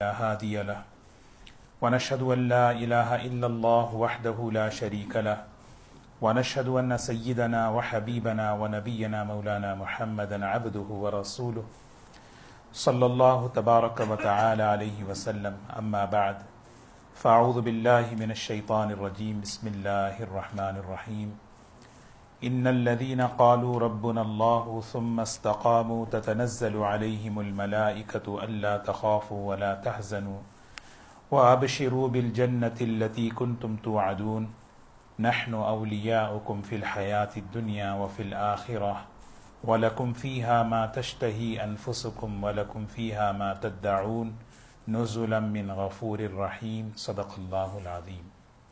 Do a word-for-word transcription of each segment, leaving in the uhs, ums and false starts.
لا هادي له ونشهد أن لا إله إلا الله وحده لا شريك له ونشهد أن سيدنا وحبيبنا ونبينا مولانا محمدا عبده ورسوله صلى الله تبارك وتعالى عليه وسلم أما بعد فأعوذ بالله من الشيطان الرجيم بسم الله الرحمن الرحيم إن الذين قالوا ربنا الله ثم استقاموا تتنزل عليهم الملائكة ألا تخافوا ولا تحزنوا وأبشروا بالجنة التي كنتم توعدون نحن أولياؤكم في الحياة الدنيا وفي الآخرة ولكم فيها ما تشتهي أنفسكم ولكم فيها ما تدعون نزلا من غفور رحیم صدق اللہ العظیم۔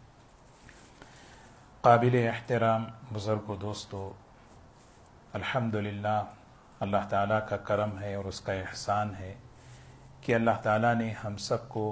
قابل احترام بزرگ و دوستو، الحمدللہ اللہ تعالیٰ کا کرم ہے اور اس کا احسان ہے کہ اللہ تعالیٰ نے ہم سب کو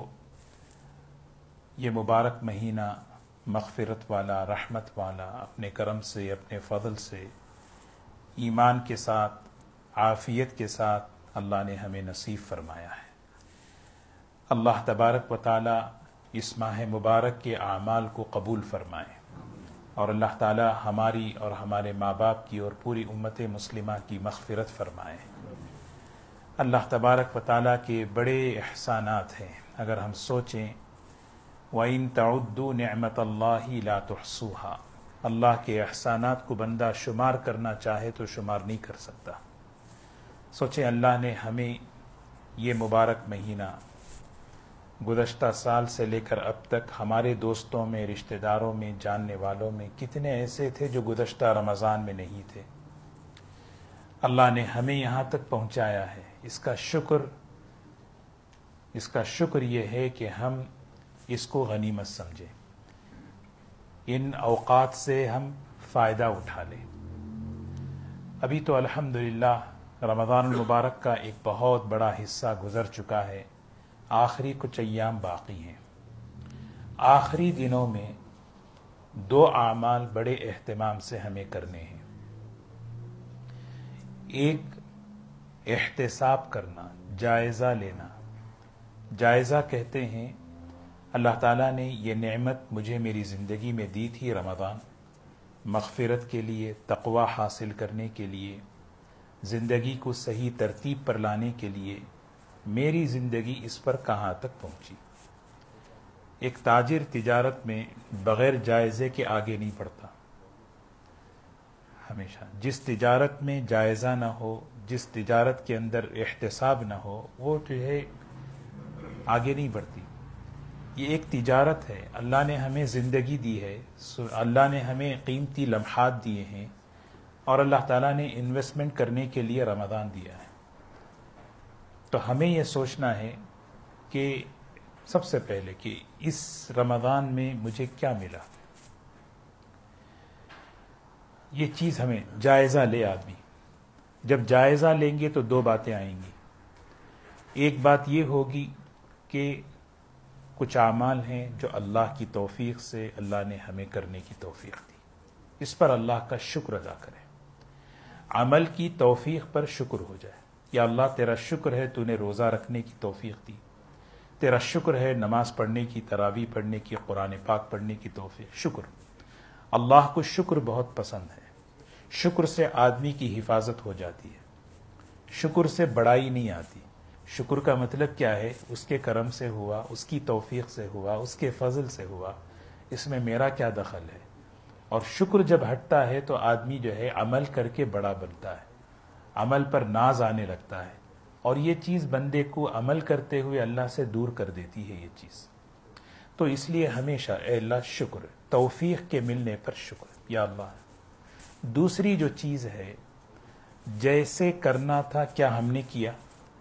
یہ مبارک مہینہ مغفرت والا، رحمت والا، اپنے کرم سے، اپنے فضل سے، ایمان کے ساتھ، عافیت کے ساتھ اللہ نے ہمیں نصیب فرمایا ہے۔ اللہ تبارک و تعالیٰ اس ماہ مبارک کے اعمال کو قبول فرمائے اور اللہ تعالیٰ ہماری اور ہمارے ماں باپ کی اور پوری امت مسلمہ کی مغفرت فرمائے۔ اللہ تبارک و تعالیٰ کے بڑے احسانات ہیں، اگر ہم سوچیں وَإِن تَعُدُّوا نِعْمَةَ اللَّهِ لَا تُحْصُوهَا، اللہ کے احسانات کو بندہ شمار کرنا چاہے تو شمار نہیں کر سکتا۔ سوچیں اللہ نے ہمیں یہ مبارک مہینہ گزشتہ سال سے لے کر اب تک ہمارے دوستوں میں، رشتہ داروں میں، جاننے والوں میں کتنے ایسے تھے جو گزشتہ رمضان میں نہیں تھے۔ اللہ نے ہمیں یہاں تک پہنچایا ہے، اس کا شکر اس کا شکر یہ ہے کہ ہم اس کو غنیمت سمجھیں، ان اوقات سے ہم فائدہ اٹھا لیں۔ ابھی تو الحمدللہ رمضان المبارک کا ایک بہت بڑا حصہ گزر چکا ہے، آخری کچھ ایام باقی ہیں۔ آخری دنوں میں دو اعمال بڑے اہتمام سے ہمیں کرنے ہیں۔ ایک احتساب کرنا، جائزہ لینا۔ جائزہ کہتے ہیں اللہ تعالیٰ نے یہ نعمت مجھے میری زندگی میں دی تھی، رمضان، مغفرت کے لیے، تقوی حاصل کرنے کے لیے، زندگی کو صحیح ترتیب پر لانے کے لیے۔ میری زندگی اس پر کہاں تک پہنچی؟ ایک تاجر تجارت میں بغیر جائزے کے آگے نہیں بڑھتا۔ ہمیشہ جس تجارت میں جائزہ نہ ہو، جس تجارت کے اندر احتساب نہ ہو، وہ جو ہے آگے نہیں بڑھتی۔ یہ ایک تجارت ہے، اللہ نے ہمیں زندگی دی ہے، اللہ نے ہمیں قیمتی لمحات دیے ہیں اور اللہ تعالیٰ نے انویسٹمنٹ کرنے کے لیے رمضان دیا ہے۔ تو ہمیں یہ سوچنا ہے کہ سب سے پہلے کہ اس رمضان میں مجھے کیا ملا، یہ چیز ہمیں جائزہ لے آدمی۔ جب جائزہ لیں گے تو دو باتیں آئیں گی۔ ایک بات یہ ہوگی کہ کچھ اعمال ہیں جو اللہ کی توفیق سے اللہ نے ہمیں کرنے کی توفیق دی، اس پر اللہ کا شکر ادا کریں۔ عمل کی توفیق پر شکر ہو جائے، یا اللہ تیرا شکر ہے تو نے روزہ رکھنے کی توفیق دی، تیرا شکر ہے نماز پڑھنے کی، تراویح پڑھنے کی، قرآن پاک پڑھنے کی توفیق۔ شکر، اللہ کو شکر بہت پسند ہے۔ شکر سے آدمی کی حفاظت ہو جاتی ہے، شکر سے بڑائی نہیں آتی۔ شکر کا مطلب کیا ہے؟ اس کے کرم سے ہوا، اس کی توفیق سے ہوا، اس کے فضل سے ہوا، اس میں میرا کیا دخل ہے؟ اور شکر جب ہٹتا ہے تو آدمی جو ہے عمل کر کے بڑا بنتا ہے، عمل پر ناز آنے لگتا ہے، اور یہ چیز بندے کو عمل کرتے ہوئے اللہ سے دور کر دیتی ہے یہ چیز۔ تو اس لیے ہمیشہ اے اللہ شکر، توفیق کے ملنے پر شکر، یا اللہ۔ دوسری جو چیز ہے، جیسے کرنا تھا کیا ہم نے کیا؟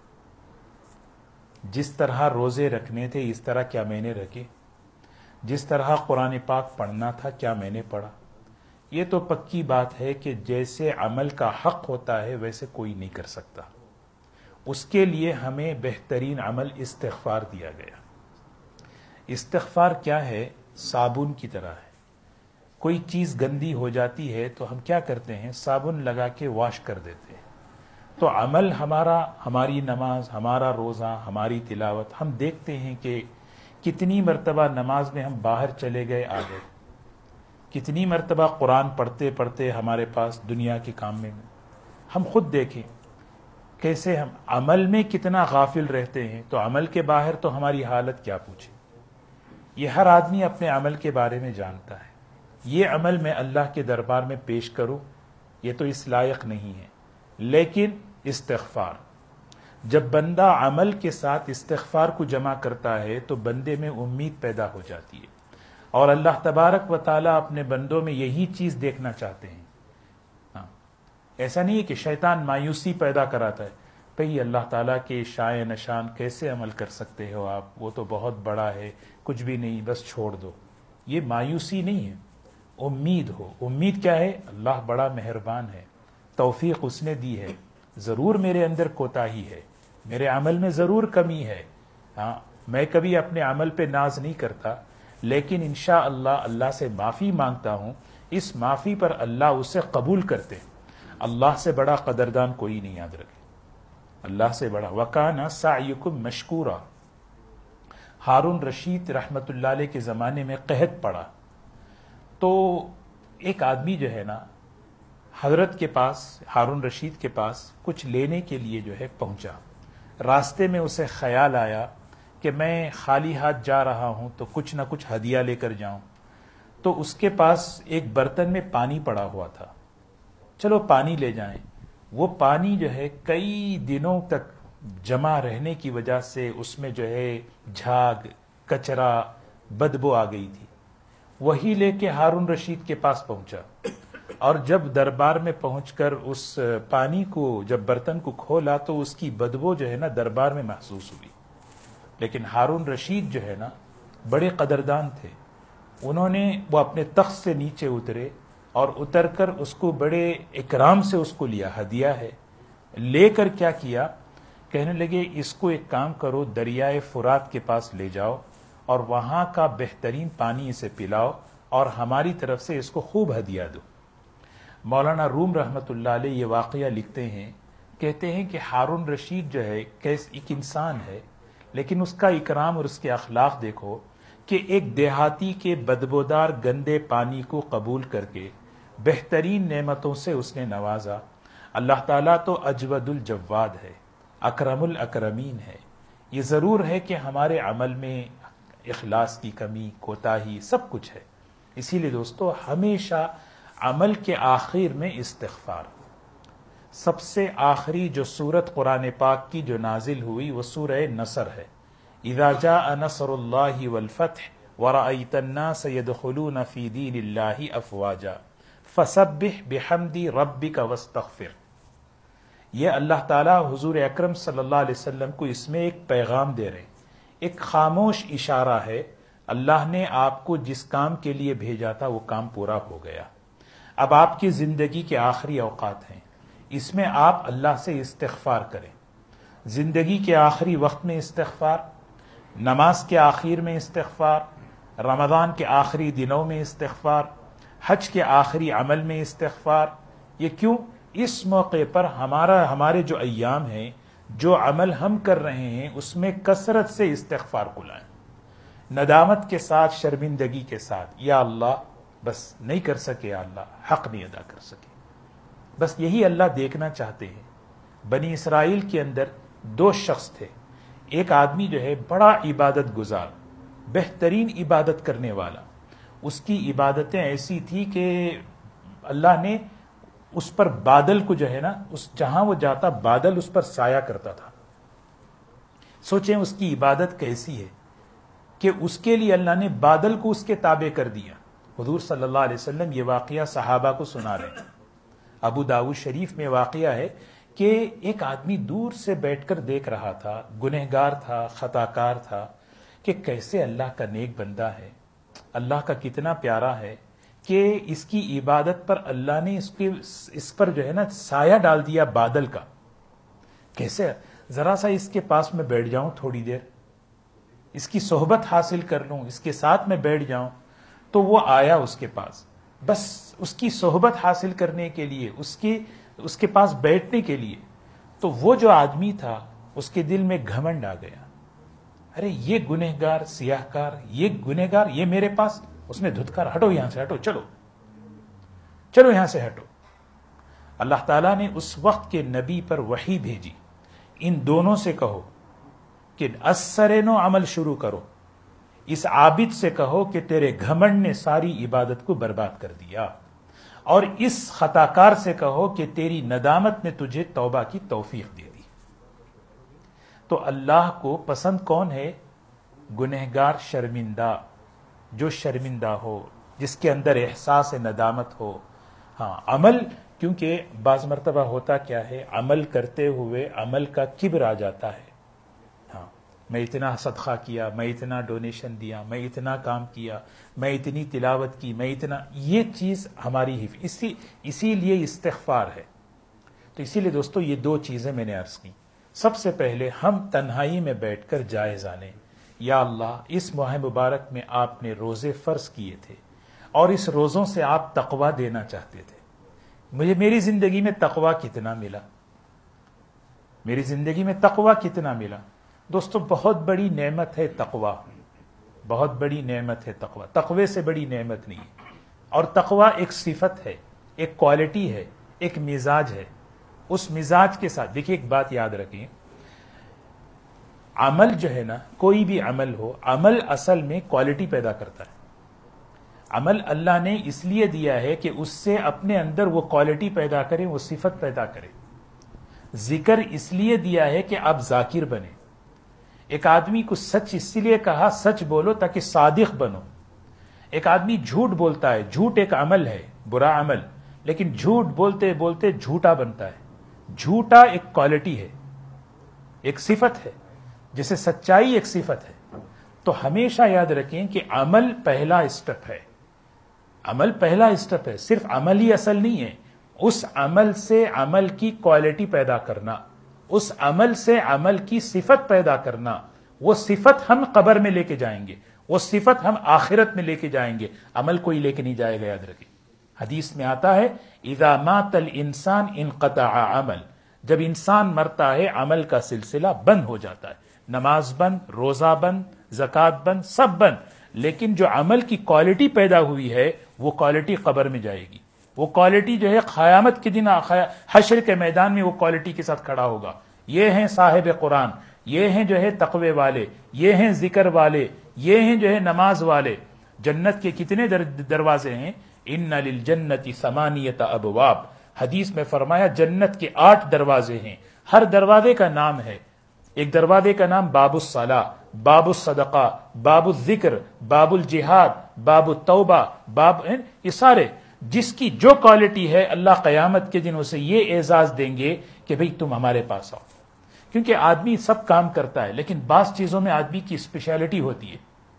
جس طرح روزے رکھنے تھے اس طرح کیا میں نے رکھے؟ جس طرح قرآن پاک پڑھنا تھا کیا میں نے پڑھا؟ یہ تو پکی بات ہے کہ جیسے عمل کا حق ہوتا ہے ویسے کوئی نہیں کر سکتا۔ اس کے لیے ہمیں بہترین عمل استغفار دیا گیا۔ استغفار کیا ہے؟ صابن کی طرح ہے۔ کوئی چیز گندی ہو جاتی ہے تو ہم کیا کرتے ہیں؟ صابن لگا کے واش کر دیتے ہیں۔ تو عمل ہمارا، ہماری نماز، ہمارا روزہ، ہماری تلاوت، ہم دیکھتے ہیں کہ کتنی مرتبہ نماز میں ہم باہر چلے گئے آ گئے، کتنی مرتبہ قرآن پڑھتے پڑھتے ہمارے پاس دنیا کے کام میں ہم خود دیکھیں کیسے ہم عمل میں کتنا غافل رہتے ہیں، تو عمل کے باہر تو ہماری حالت کیا پوچھے۔ یہ ہر آدمی اپنے عمل کے بارے میں جانتا ہے، یہ عمل میں اللہ کے دربار میں پیش کروں یہ تو اس لائق نہیں ہے، لیکن استغفار، جب بندہ عمل کے ساتھ استغفار کو جمع کرتا ہے تو بندے میں امید پیدا ہو جاتی ہے، اور اللہ تبارک و تعالیٰ اپنے بندوں میں یہی چیز دیکھنا چاہتے ہیں۔ ہاں، ایسا نہیں ہے کہ شیطان مایوسی پیدا کراتا ہے، بھئی اللہ تعالیٰ کے شائع نشان کیسے عمل کر سکتے ہو آپ، وہ تو بہت بڑا ہے، کچھ بھی نہیں، بس چھوڑ دو۔ یہ مایوسی نہیں ہے، امید ہو۔ امید کیا ہے؟ اللہ بڑا مہربان ہے، توفیق اس نے دی ہے، ضرور میرے اندر کوتاہی ہے، میرے عمل میں ضرور کمی ہے، ہاں میں کبھی اپنے عمل پہ ناز نہیں کرتا، لیکن انشاءاللہ اللہ سے معافی مانگتا ہوں، اس معافی پر اللہ اسے قبول کرتے ہیں۔ اللہ سے بڑا قدردان کوئی نہیں، یاد رکھے، اللہ سے بڑا۔ وَكَانَ سَعْيُكُمْ مَشْكُورًا۔ ہارون رشید رحمت اللہ علیہ کے زمانے میں قحط پڑا، تو ایک آدمی جو ہے نا حضرت کے پاس، ہارون رشید کے پاس کچھ لینے کے لیے جو ہے پہنچا۔ راستے میں اسے خیال آیا کہ میں خالی ہاتھ جا رہا ہوں تو کچھ نہ کچھ ہدیہ لے کر جاؤں، تو اس کے پاس ایک برتن میں پانی پڑا ہوا تھا، چلو پانی لے جائیں۔ وہ پانی جو ہے کئی دنوں تک جمع رہنے کی وجہ سے اس میں جو ہے جھاگ، کچرا، بدبو آ گئی تھی۔ وہی لے کے ہارون رشید کے پاس پہنچا، اور جب دربار میں پہنچ کر اس پانی کو، جب برتن کو کھولا تو اس کی بدبو جو ہے نا دربار میں محسوس ہوئی۔ لیکن ہارون رشید جو ہے نا بڑے قدردان تھے، انہوں نے وہ اپنے تخت سے نیچے اترے اور اتر کر اس کو بڑے اکرام سے اس کو لیا، ہدیہ ہے۔ لے کر کیا کیا؟ کہنے لگے اس کو ایک کام کرو، دریائے فرات کے پاس لے جاؤ اور وہاں کا بہترین پانی اسے پلاؤ اور ہماری طرف سے اس کو خوب ہدیہ دو۔ مولانا روم رحمت اللہ علیہ یہ واقعہ لکھتے ہیں، کہتے ہیں کہ ہارون رشید جو ہے کیس ایک انسان ہے، لیکن اس کا اکرام اور اس کے اخلاق دیکھو کہ ایک دیہاتی کے بدبودار گندے پانی کو قبول کر کے بہترین نعمتوں سے اس نے نوازا۔ اللہ تعالیٰ تو اجود الجواد ہے، اکرم الاکرمین ہے۔ یہ ضرور ہے کہ ہمارے عمل میں اخلاص کی کمی، کوتاہی، سب کچھ ہے۔ اسی لیے دوستو ہمیشہ عمل کے آخر میں استغفار۔ سب سے آخری جو سورت قرآن پاک کی جو نازل ہوئی وہ سورہ نصر ہے۔ اذا جاء نصر اللہ والفتح ورأیت الناس يدخلون فی دین اللہ افواجا فسبح بحمد ربک واستغفر۔ یہ اللہ تعالیٰ حضور اکرم صلی اللہ علیہ وسلم کو اس میں ایک پیغام دے رہے ہیں، ایک خاموش اشارہ ہے، اللہ نے آپ کو جس کام کے لیے بھیجا تھا وہ کام پورا ہو گیا۔ اب آپ کی زندگی کے آخری اوقات ہیں، اس میں آپ اللہ سے استغفار کریں۔ زندگی کے آخری وقت میں استغفار، نماز کے آخر میں استغفار، رمضان کے آخری دنوں میں استغفار، حج کے آخری عمل میں استغفار۔ یہ کیوں؟ اس موقع پر ہمارا ہمارے جو ایام ہیں، جو عمل ہم کر رہے ہیں اس میں کثرت سے استغفار کو لائیں، ندامت کے ساتھ، شرمندگی کے ساتھ، یا اللہ بس نہیں کر سکے، یا اللہ حق نہیں ادا کر سکے۔ بس یہی اللہ دیکھنا چاہتے ہیں۔ بنی اسرائیل کے اندر دو شخص تھے، ایک آدمی جو ہے بڑا عبادت گزار، بہترین عبادت کرنے والا، اس کی عبادتیں ایسی تھی کہ اللہ نے اس پر بادل کو جو ہے نا، اس جہاں وہ جاتا بادل اس پر سایہ کرتا تھا۔ سوچیں اس کی عبادت کیسی ہے کہ اس کے لیے اللہ نے بادل کو اس کے تابع کر دیا۔ حضور صلی اللہ علیہ وسلم یہ واقعہ صحابہ کو سنا رہے ہیں۔ ابو داؤد شریف میں واقعہ ہے کہ ایک آدمی دور سے بیٹھ کر دیکھ رہا تھا، گنہگار تھا، خطا کار تھا، کہ کیسے اللہ کا نیک بندہ ہے، اللہ کا کتنا پیارا ہے کہ اس کی عبادت پر اللہ نے اس کے اس پر جو ہے نا سایہ ڈال دیا بادل کا۔ کیسے؟ ذرا سا اس کے پاس میں بیٹھ جاؤں تھوڑی دیر، اس کی صحبت حاصل کر لوں، اس کے ساتھ میں بیٹھ جاؤں۔ تو وہ آیا اس کے پاس، بس اس کی صحبت حاصل کرنے کے لیے، اس کی اس کے پاس بیٹھنے کے لیے۔ تو وہ جو آدمی تھا اس کے دل میں گھمنڈ آ گیا، ارے یہ گنہگار سیاہ کار، یہ گنہگار، یہ میرے پاس، اس نے دھتکار، ہٹو یہاں سے، ہٹو، چلو چلو یہاں سے ہٹو۔ اللہ تعالیٰ نے اس وقت کے نبی پر وحی بھیجی، ان دونوں سے کہو کہ اسرنو عمل شروع کرو، اس عابد سے کہو کہ تیرے گھمنڈ نے ساری عبادت کو برباد کر دیا، اور اس خطا کار سے کہو کہ تیری ندامت نے تجھے توبہ کی توفیق دے دی۔ تو اللہ کو پسند کون ہے؟ گنہگار شرمندہ، جو شرمندہ ہو، جس کے اندر احساس ندامت ہو۔ ہاں عمل، کیونکہ بعض مرتبہ ہوتا کیا ہے، عمل کرتے ہوئے عمل کا کبر آ جاتا ہے۔ ہاں میں اتنا صدقہ کیا، میں اتنا ڈونیشن دیا، میں اتنا کام کیا، میں اتنی تلاوت کی، میں اتنا، یہ چیز ہماری حف اسی اسی لیے استغفار ہے۔ تو اسی لیے دوستو یہ دو چیزیں میں نے عرض کی۔ سب سے پہلے ہم تنہائی میں بیٹھ کر جائزہ لیں، یا اللہ اس ماہ مبارک میں آپ نے روزے فرض کیے تھے اور اس روزوں سے آپ تقویٰ دینا چاہتے تھے، مجھے میری زندگی میں تقویٰ کتنا ملا، میری زندگی میں تقویٰ کتنا ملا۔ دوستو بہت بڑی نعمت ہے تقویٰ، بہت بڑی نعمت ہے تقویٰ، تقوی سے بڑی نعمت نہیں ہے۔ اور تقویٰ ایک صفت ہے، ایک کوالٹی ہے، ایک مزاج ہے۔ اس مزاج کے ساتھ دیکھیے ایک بات یاد رکھیں، عمل جو ہے نا، کوئی بھی عمل ہو، عمل اصل میں کوالٹی پیدا کرتا ہے۔ عمل اللہ نے اس لیے دیا ہے کہ اس سے اپنے اندر وہ کوالٹی پیدا کرے، وہ صفت پیدا کرے۔ ذکر اس لیے دیا ہے کہ آپ ذاکر بنے۔ ایک آدمی کو سچ اس لیے کہا سچ بولو تاکہ صادق بنو۔ ایک آدمی جھوٹ بولتا ہے، جھوٹ ایک عمل ہے، برا عمل، لیکن جھوٹ بولتے بولتے جھوٹا بنتا ہے۔ جھوٹا ایک کوالٹی ہے، ایک صفت ہے، جیسے سچائی ایک صفت ہے۔ تو ہمیشہ یاد رکھیں کہ عمل پہلا اسٹیپ ہے، عمل پہلا اسٹیپ ہے، صرف عمل ہی اصل نہیں ہے، اس عمل سے عمل کی کوالٹی پیدا کرنا، اس عمل سے عمل کی صفت پیدا کرنا۔ وہ صفت ہم قبر میں لے کے جائیں گے، وہ صفت ہم آخرت میں لے کے جائیں گے، عمل کوئی لے کے نہیں جائے گا۔ یاد رکھیں حدیث میں آتا ہے اذا مات الانسان انقطع عمل، جب انسان مرتا ہے عمل کا سلسلہ بند ہو جاتا ہے، نماز بند، روزہ بند، زکوٰۃ بند، سب بند، لیکن جو عمل کی کوالٹی پیدا ہوئی ہے وہ کوالٹی قبر میں جائے گی، وہ کوالٹی جو ہے قیامت کے دن حشر کے میدان میں وہ کوالٹی کے ساتھ کھڑا ہوگا۔ یہ ہیں صاحب قرآن، یہ ہیں جو ہے تقوی والے، یہ ہیں ذکر والے، یہ ہیں جو ہے نماز والے۔ جنت کے کتنے در دروازے ہیں؟ ان للجنت ثمانیۃ ابواب، حدیث میں فرمایا جنت کے آٹھ دروازے ہیں، ہر دروازے کا نام ہے۔ ایک دروازے کا نام باب الصلاۃ، باب الصدقہ، باب الذکر، باب الجہاد، باب التوبہ، باب، یہ سارے جس کی جو کوالٹی ہے اللہ قیامت کے دن اسے یہ اعزاز دیں گے کہ بھئی تم ہمارے پاس آؤ۔ کیونکہ آدمی سب کام کرتا ہے لیکن بعض چیزوں میں آدمی کی اسپیشلٹی ہوتی ہے،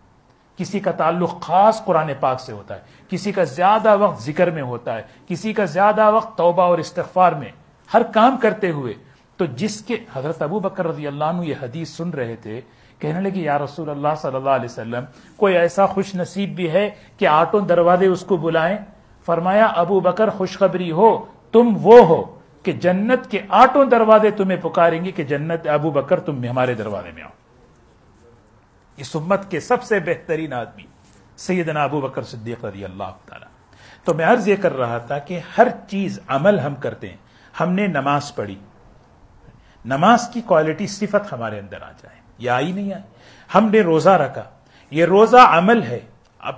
کسی کا تعلق خاص قرآن پاک سے ہوتا ہے، کسی کا زیادہ وقت ذکر میں ہوتا ہے، کسی کا زیادہ وقت توبہ اور استغفار میں، ہر کام کرتے ہوئے۔ تو جس کے حضرت ابو بکر رضی اللہ عنہ یہ حدیث سن رہے تھے، کہنے لگے یا رسول اللہ صلی اللہ علیہ وسلم، کوئی ایسا خوش نصیب بھی ہے کہ آٹھوں دروازے اس کو بلائیں؟ فرمایا ابو بکر خوشخبری ہو، تم وہ ہو کہ جنت کے آٹھوں دروازے تمہیں پکاریں گے کہ جنت ابو بکر تم ہمارے دروازے میں آؤ۔ اس امت کے سب سے بہترین آدمی سیدنا ابو بکر صدیق رضی اللہ تعالی۔ تو میں عرض یہ کر رہا تھا کہ ہر چیز عمل ہم کرتے ہیں، ہم نے نماز پڑھی، نماز کی کوالٹی صفت ہمارے اندر آ جائے، یا آئی نہیں آئی۔ ہم نے روزہ رکھا، یہ روزہ عمل ہے، اب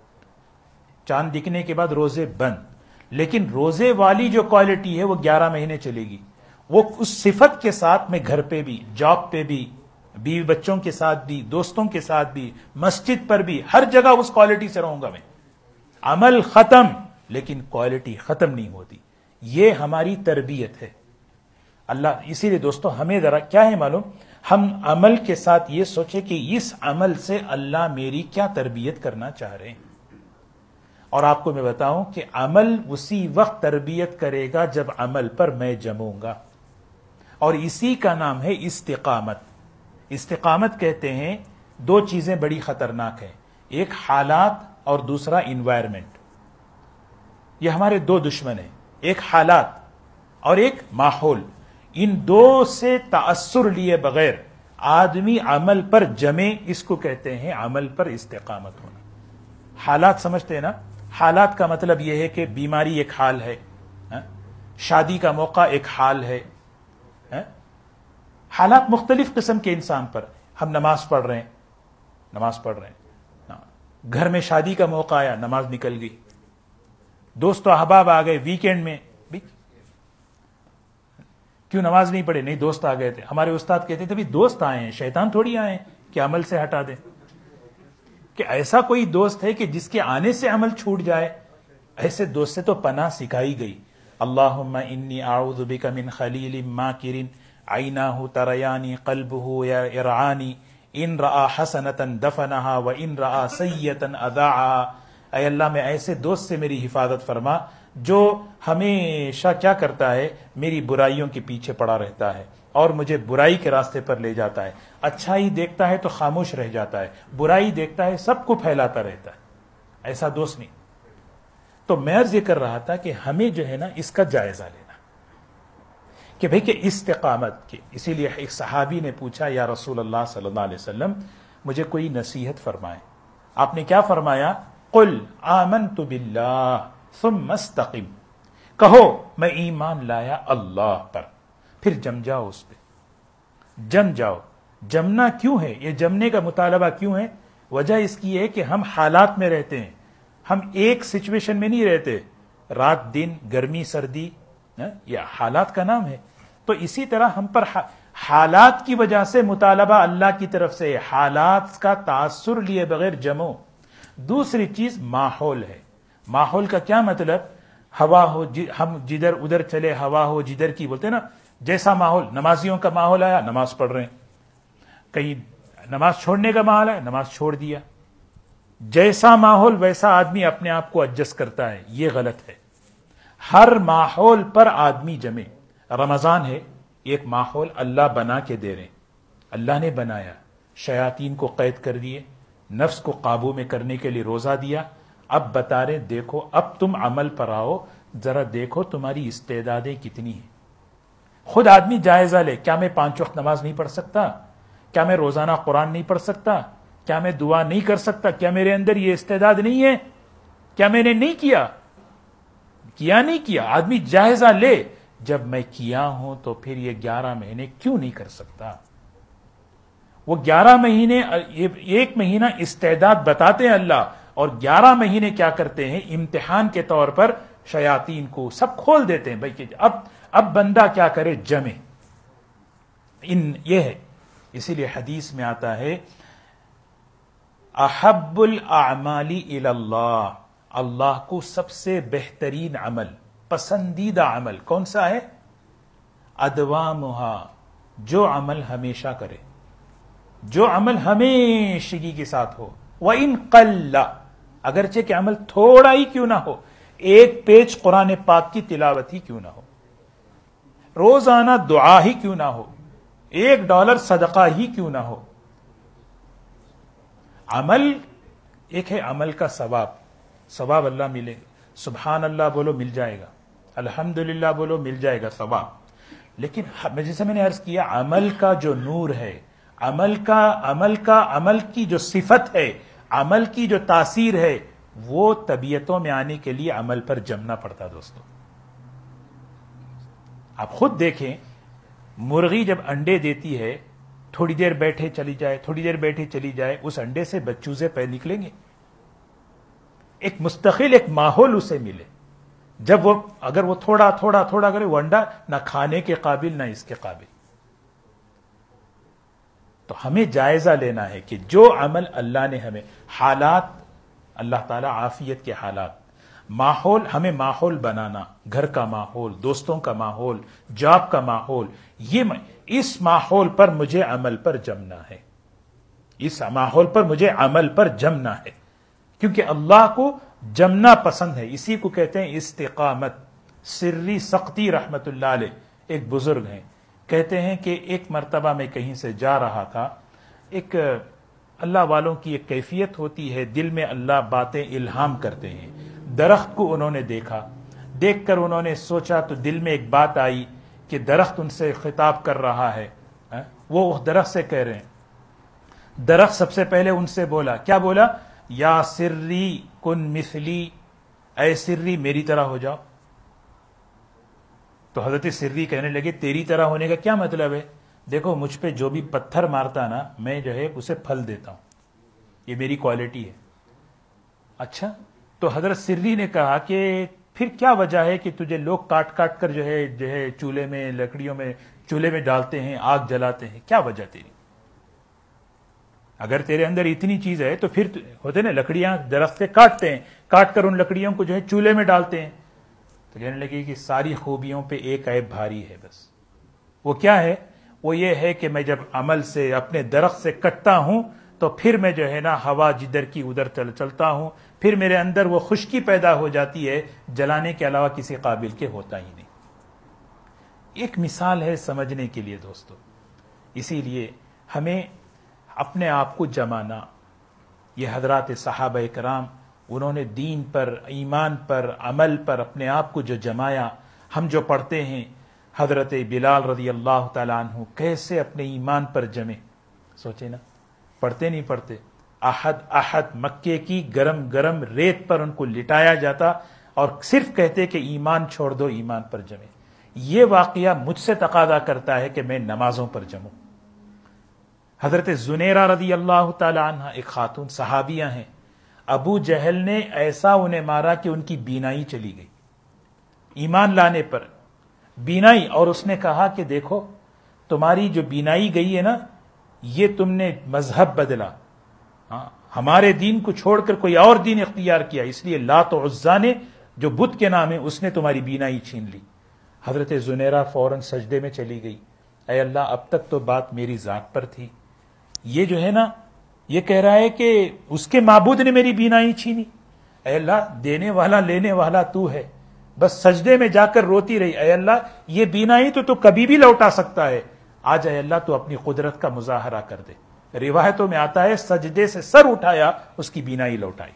چاند دکھنے کے بعد روزے بند، لیکن روزے والی جو کوالٹی ہے وہ گیارہ مہینے چلے گی، وہ اس صفت کے ساتھ میں گھر پہ بھی، جاب پہ بھی، بیوی بچوں کے ساتھ بھی، دوستوں کے ساتھ بھی، مسجد پر بھی، ہر جگہ اس کوالٹی سے رہوں گا میں۔ عمل ختم لیکن کوالٹی ختم نہیں ہوتی، یہ ہماری تربیت ہے۔ اللہ اسی لیے دوستو ہمیں ذرا کیا ہے معلوم، ہم عمل کے ساتھ یہ سوچے کہ اس عمل سے اللہ میری کیا تربیت کرنا چاہ رہے ہیں۔ اور آپ کو میں بتاؤں کہ عمل اسی وقت تربیت کرے گا جب عمل پر میں جموں گا، اور اسی کا نام ہے استقامت۔ استقامت کہتے ہیں دو چیزیں بڑی خطرناک ہیں، ایک حالات اور دوسرا انوائرمنٹ۔ یہ ہمارے دو دشمن ہیں، ایک حالات اور ایک ماحول۔ ان دو سے تاثر لیے بغیر آدمی عمل پر جمے، اس کو کہتے ہیں عمل پر استقامت ہونا۔ حالات سمجھتے ہیں نا؟ حالات کا مطلب یہ ہے کہ بیماری ایک حال ہے، شادی کا موقع ایک حال ہے، حالات مختلف قسم کے انسان پر۔ ہم نماز پڑھ رہے ہیں نماز پڑھ رہے ہیں گھر میں شادی کا موقع آیا، نماز نکل گئی، دوست و احباب آ گئے ویکینڈ میں، کیوں نماز نہیں پڑھے؟ نہیں دوست آ گئے تھے۔ ہمارے استاد کہتے تھے بھی دوست آئے ہیں، شیطان تھوڑی آئے ہیں کہ عمل سے ہٹا دیں۔ کہ ایسا کوئی دوست ہے کہ جس کے آنے سے عمل چھوٹ جائے؟ ایسے دوست سے تو پناہ سکھائی گئی۔ اللہم انی اعوذ بک من خلیل ماکر عیناہ تریانی قلبہ یرعانی ان رآ حسنۃ دفنہا و ان رآ سیئۃ اذاعہا۔ اے اللہ میں ایسے دوست سے میری حفاظت فرما جو ہمیشہ کیا کرتا ہے؟ میری برائیوں کے پیچھے پڑا رہتا ہے اور مجھے برائی کے راستے پر لے جاتا ہے۔ اچھائی دیکھتا ہے تو خاموش رہ جاتا ہے، برائی دیکھتا ہے سب کو پھیلاتا رہتا ہے۔ ایسا دوست نہیں۔ تو میں عرض یہ کر رہا تھا کہ ہمیں جو ہے نا اس کا جائزہ لینا کہ بھئی کہ استقامت کی۔ اسی لیے ایک صحابی نے پوچھا یا رسول اللہ صلی اللہ علیہ وسلم مجھے کوئی نصیحت فرمائے۔ آپ نے کیا فرمایا؟ قل آمنت باللہ ثم استقم، کہو میں ایمان لایا اللہ پر، پھر جم جاؤ اس پہ، جم جاؤ۔ جمنا کیوں ہے؟ یہ جمنے کا مطالبہ کیوں ہے؟ وجہ اس کی ہے کہ ہم حالات میں رہتے ہیں، ہم ایک سچویشن میں نہیں رہتے، رات دن، گرمی سردی، یہ حالات کا نام ہے۔ تو اسی طرح ہم پر حالات کی وجہ سے مطالبہ اللہ کی طرف سے، حالات کا تاثر لیے بغیر جمو۔ دوسری چیز ماحول ہے۔ ماحول کا کیا مطلب؟ ہوا ہو، ہم جدھر ادھر چلے، ہوا ہو جدھر کی، بولتے نا جیسا ماحول۔ نمازیوں کا ماحول آیا، نماز پڑھ رہے ہیں، کہیں نماز چھوڑنے کا ماحول ہے، نماز چھوڑ دیا۔ جیسا ماحول ویسا آدمی اپنے آپ کو ایڈجسٹ کرتا ہے، یہ غلط ہے۔ ہر ماحول پر آدمی جمے۔ رمضان ہے، ایک ماحول اللہ بنا کے دے رہے، اللہ نے بنایا، شیاطین کو قید کر دیے، نفس کو قابو میں کرنے کے لیے روزہ دیا۔ اب بتا رہے دیکھو اب تم عمل پر آؤ، ذرا دیکھو تمہاری استعدادیں کتنی ہیں۔ خود آدمی جائزہ لے، کیا میں پانچ وقت نماز نہیں پڑھ سکتا؟ کیا میں روزانہ قرآن نہیں پڑھ سکتا؟ کیا میں دعا نہیں کر سکتا؟ کیا میرے اندر یہ استعداد نہیں ہے؟ کیا میں نے نہیں کیا؟ کیا نہیں کیا؟ آدمی جائزہ لے، جب میں کیا ہوں تو پھر یہ گیارہ مہینے کیوں نہیں کر سکتا؟ وہ گیارہ مہینے، ایک مہینہ استعداد بتاتے ہیں اللہ، اور گیارہ مہینے کیا کرتے ہیں؟ امتحان کے طور پر شیاطین کو سب کھول دیتے ہیں۔ بھائی کہ اب اب بندہ کیا کرے؟ جمے۔ ان یہ ہے، اسی لیے حدیث میں آتا ہے احب الاعمال الی اللہ، اللہ کو سب سے بہترین عمل، پسندیدہ عمل کون سا ہے؟ ادوامھا، جو عمل ہمیشہ کرے، جو عمل ہمیشگی کے ساتھ ہو۔ وَإِن قَلَّ، اگرچہ کہ عمل تھوڑا ہی کیوں نہ ہو، ایک پیج قرآن پاک کی تلاوت ہی کیوں نہ ہو، روزانہ دعا ہی کیوں نہ ہو، ایک ڈالر صدقہ ہی کیوں نہ ہو۔ عمل ایک ہے، عمل کا ثواب، ثواب اللہ ملے گا، سبحان اللہ بولو مل جائے گا، الحمدللہ بولو مل جائے گا ثواب۔ لیکن جیسے میں نے عرض کیا، عمل کا جو نور ہے، عمل کا عمل کا عمل کی جو صفت ہے، عمل کی جو تاثیر ہے، وہ طبیعتوں میں آنے کے لیے عمل پر جمنا پڑتا۔ دوستو آپ خود دیکھیں، مرغی جب انڈے دیتی ہے، تھوڑی دیر بیٹھے چلی جائے، تھوڑی دیر بیٹھے چلی جائے، اس انڈے سے بچوزے پہ نکلیں گے۔ ایک مستقل ایک ماحول اسے ملے، جب وہ اگر وہ تھوڑا تھوڑا تھوڑا کرے، وہ انڈا نہ کھانے کے قابل نہ اس کے قابل۔ تو ہمیں جائزہ لینا ہے کہ جو عمل اللہ نے ہمیں، حالات اللہ تعالیٰ عافیت کے حالات، ماحول ہمیں ماحول بنانا، گھر کا ماحول، دوستوں کا ماحول، جاب کا ماحول، یہ اس ماحول پر مجھے عمل پر جمنا ہے، اس ماحول پر مجھے عمل پر جمنا ہے، کیونکہ اللہ کو جمنا پسند ہے۔ اسی کو کہتے ہیں استقامت۔ سری سختی رحمت اللہ علیہ ایک بزرگ ہیں، کہتے ہیں کہ ایک مرتبہ میں کہیں سے جا رہا تھا، ایک اللہ والوں کی ایک کیفیت ہوتی ہے، دل میں اللہ باتیں الہام کرتے ہیں۔ درخت کو انہوں نے دیکھا، دیکھ کر انہوں نے سوچا تو دل میں ایک بات آئی کہ درخت ان سے خطاب کر رہا ہے. وہ درخت سے کہہ رہے ہیں. درخت سب سے پہلے ان سے بولا, کیا بولا؟ یا سری کن مثلی, اے سری میری طرح ہو جاؤ. تو حضرت سری کہنے لگے تیری طرح ہونے کا کیا مطلب ہے؟ دیکھو مجھ پہ جو بھی پتھر مارتا نا میں جو ہے اسے پھل دیتا ہوں, یہ میری کوالٹی ہے. اچھا, تو حضرت سری نے کہا کہ پھر کیا وجہ ہے کہ تجھے لوگ کاٹ کاٹ کر جو ہے جو ہے چولہے میں لکڑیوں میں چولہے میں ڈالتے ہیں, آگ جلاتے ہیں, کیا وجہ تیری؟ اگر تیرے اندر اتنی چیز ہے تو پھر ہوتے نا لکڑیاں درخت سے کاٹتے ہیں, کاٹ کر ان لکڑیوں کو جو ہے چولہے میں ڈالتے ہیں. تو کہنے لگے کہ ساری خوبیوں پہ ایک عیب بھاری ہے بس. وہ کیا ہے؟ وہ یہ ہے کہ میں جب عمل سے اپنے درخت سے کٹتا ہوں تو پھر میں جو ہے نا ہوا جدھر کی ادھر چل چلتا ہوں, پھر میرے اندر وہ خشکی پیدا ہو جاتی ہے, جلانے کے علاوہ کسی قابل کے ہوتا ہی نہیں. ایک مثال ہے سمجھنے کے لیے دوستو. اسی لیے ہمیں اپنے آپ کو جمانا, یہ حضرات صحابہ کرام انہوں نے دین پر, ایمان پر, عمل پر اپنے آپ کو جو جمایا. ہم جو پڑھتے ہیں حضرت بلال رضی اللہ تعالیٰ عنہ کیسے اپنے ایمان پر جمے, سوچے نا, پڑھتے نہیں پڑھتے. احد احد مکے کی گرم گرم ریت پر ان کو لٹایا جاتا اور صرف کہتے کہ ایمان چھوڑ دو, ایمان پر جمے. یہ واقعہ مجھ سے تقاضا کرتا ہے کہ میں نمازوں پر جموں. حضرت زنیرہ رضی اللہ تعالی عنہ ایک خاتون صحابیہ ہیں. ابو جہل نے ایسا انہیں مارا کہ ان کی بینائی چلی گئی ایمان لانے پر, بینائی. اور اس نے کہا کہ دیکھو تمہاری جو بینائی گئی ہے نا, یہ تم نے مذہب بدلا, ہاں ہمارے دین کو چھوڑ کر کوئی اور دین اختیار کیا, اس لیے لات و عزا نے جو بت کے نام ہے اس نے تمہاری بینائی چھین لی. حضرت زنیرہ فوراً سجدے میں چلی گئی, اے اللہ اب تک تو بات میری ذات پر تھی, یہ جو ہے نا یہ کہہ رہا ہے کہ اس کے معبود نے میری بینائی چھینی. اے اللہ دینے والا لینے والا تو ہے. بس سجدے میں جا کر روتی رہی, اے اللہ یہ بینائی تو تو کبھی بھی لوٹا سکتا ہے, آج اے اللہ تو اپنی قدرت کا مظاہرہ کر دے. روایتوں میں آتا ہے سجدے سے سر اٹھایا, اس کی بینائی لوٹائی.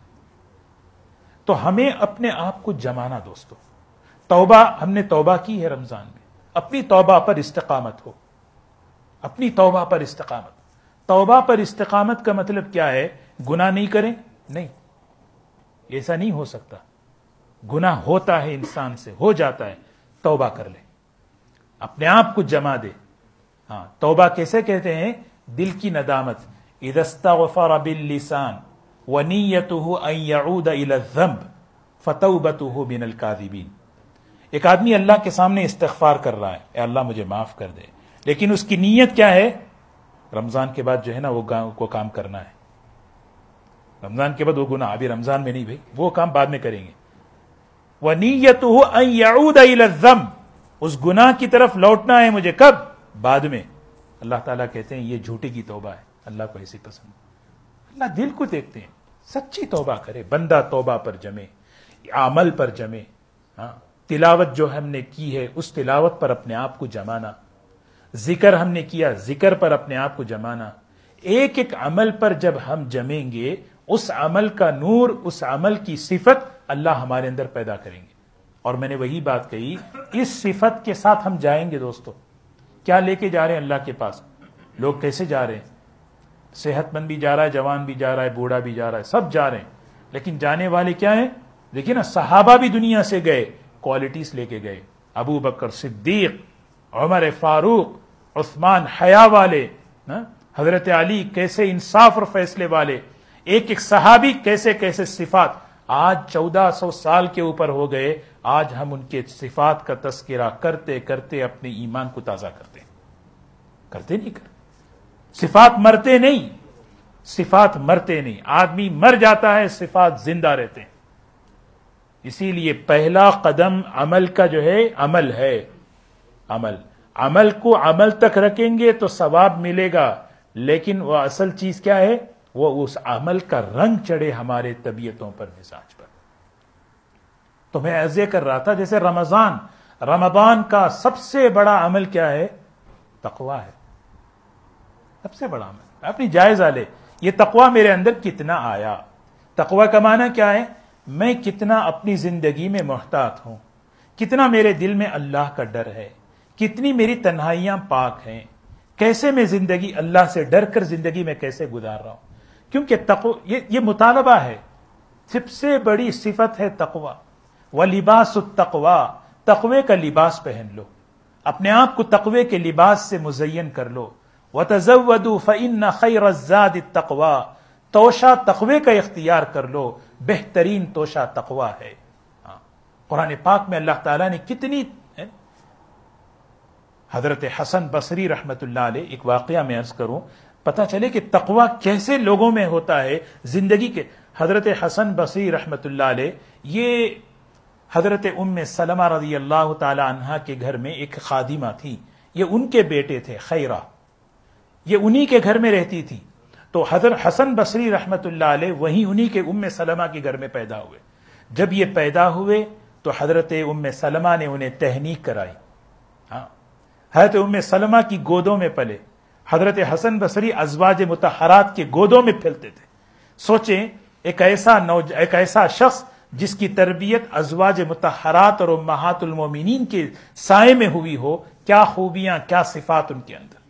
تو ہمیں اپنے آپ کو جمانا دوستو. توبہ ہم نے توبہ کی ہے رمضان میں, اپنی توبہ پر استقامت ہو, اپنی توبہ پر استقامت. توبہ پر استقامت کا مطلب کیا ہے؟ گناہ نہیں کریں, نہیں, ایسا نہیں ہو سکتا. گناہ ہوتا ہے انسان سے, ہو جاتا ہے, توبہ کر لے, اپنے آپ کو جما دے. ہاں توبہ کیسے کہتے ہیں؟ دل کی ندامت. اذا استغفر باللسان ونیته ان يعود الى الذنب فتوبته من الكاذبین. ایک آدمی اللہ کے سامنے استغفار کر رہا ہے, اے اللہ مجھے معاف کر دے, لیکن اس کی نیت کیا ہے؟ رمضان کے بعد جو ہے نا وہ کو کام کرنا ہے. رمضان کے بعد وہ گناہ, ابھی رمضان میں نہیں بھائی, وہ کام بعد میں کریں گے. وَنِيَّتُهُ أَن يَعُودَ إِلَى الذَّنبِ, اس گناہ کی طرف لوٹنا ہے مجھے, کب؟ بعد میں. اللہ تعالیٰ کہتے ہیں یہ جھوٹی کی توبہ ہے, اللہ کو ایسی پسند. اللہ دل کو دیکھتے ہیں, سچی توبہ کرے بندہ, توبہ پر جمے, عمل پر جمے. ہاں تلاوت جو ہم نے کی ہے اس تلاوت پر اپنے آپ کو جمانا, ذکر ہم نے کیا ذکر پر اپنے آپ کو جمانا. ایک ایک عمل پر جب ہم جمیں گے اس عمل کا نور, اس عمل کی صفت اللہ ہمارے اندر پیدا کریں گے. اور میں نے وہی بات کہی, اس صفت کے ساتھ ہم جائیں گے دوستو. کیا لے کے جا رہے ہیں اللہ کے پاس؟ لوگ کیسے جا رہے ہیں؟ صحت مند بھی جا رہا ہے, جوان بھی جا رہا ہے, بوڑھا بھی جا رہا ہے, سب جا رہے ہیں. لیکن جانے والے کیا ہیں؟ دیکھیں نا, صحابہ بھی دنیا سے گئے, کوالٹیز لے کے گئے. ابو بکر صدیق, عمر فاروق, عثمان حیا والے, حضرت علی کیسے انصاف اور فیصلے والے, ایک ایک صحابی کیسے کیسے صفات. آج چودہ سو سال کے اوپر ہو گئے, آج ہم ان کے صفات کا تذکرہ کرتے کرتے اپنے ایمان کو تازہ کرتے ہیں. کرتے نہیں کر صفات مرتے نہیں, صفات مرتے نہیں. آدمی مر جاتا ہے, صفات زندہ رہتے ہیں. اسی لیے پہلا قدم عمل کا جو ہے عمل ہے. عمل عمل کو عمل تک رکھیں گے تو ثواب ملے گا, لیکن وہ اصل چیز کیا ہے؟ وہ اس عمل کا رنگ چڑھے ہمارے طبیعتوں پر, مزاج پر. تو میں عرض کر رہا تھا جیسے رمضان, رمضان کا سب سے بڑا عمل کیا ہے؟ تقویٰ ہے. سب سے بڑا عمل. اپنی جائزہ لے, یہ تقویٰ میرے اندر کتنا آیا. تقویٰ کا معنی کیا ہے؟ میں کتنا اپنی زندگی میں محتاط ہوں, کتنا میرے دل میں اللہ کا ڈر ہے, کتنی میری تنہائیاں پاک ہیں، کیسے میں زندگی اللہ سے ڈر کر زندگی میں کیسے گزار رہا ہوں. کیونکہ تقوی یہ, یہ مطالبہ ہے، سب سے بڑی صفت ہے تقوی. وَلِبَاسُ التَّقْوَى، تقوی کا لباس پہن لو، اپنے آپ کو تقوی کے لباس سے مزین کر لو. وَتَزَوَّدُوا فَإِنَّ خَيْرَ الزَّادِ التَّقْوَى، توشہ تقوی کا اختیار کر لو، بہترین توشہ تقوی ہے. ہاں. قرآن پاک میں اللہ تعالیٰ نے کتنی، حضرت حسن بصری رحمت اللہ علیہ، ایک واقعہ میں عرض کروں پتہ چلے کہ تقوی کیسے لوگوں میں ہوتا ہے زندگی کے. حضرت حسن بصری رحمت اللہ علیہ یہ حضرت ام سلمہ رضی اللہ تعالی عنہا کے گھر میں ایک خادمہ تھی، یہ ان کے بیٹے تھے خیرہ، یہ انہی کے گھر میں رہتی تھی. تو حضرت حسن بصری رحمت اللہ علیہ وہیں انہی کے ام سلمہ کے گھر میں پیدا ہوئے. جب یہ پیدا ہوئے تو حضرت ام سلمہ نے انہیں تہنیک کرائی. ہاں، حضرت ام سلمہ کی گودوں میں پلے. حضرت حسن بصری ازواج مطہرات کے گودوں میں پھیلتے تھے. سوچیں ایک ایسا نوج... ایک ایسا شخص جس کی تربیت ازواج مطہرات اور امہات المومنین کے سائے میں ہوئی ہو، کیا خوبیاں، کیا صفات ان کے اندر.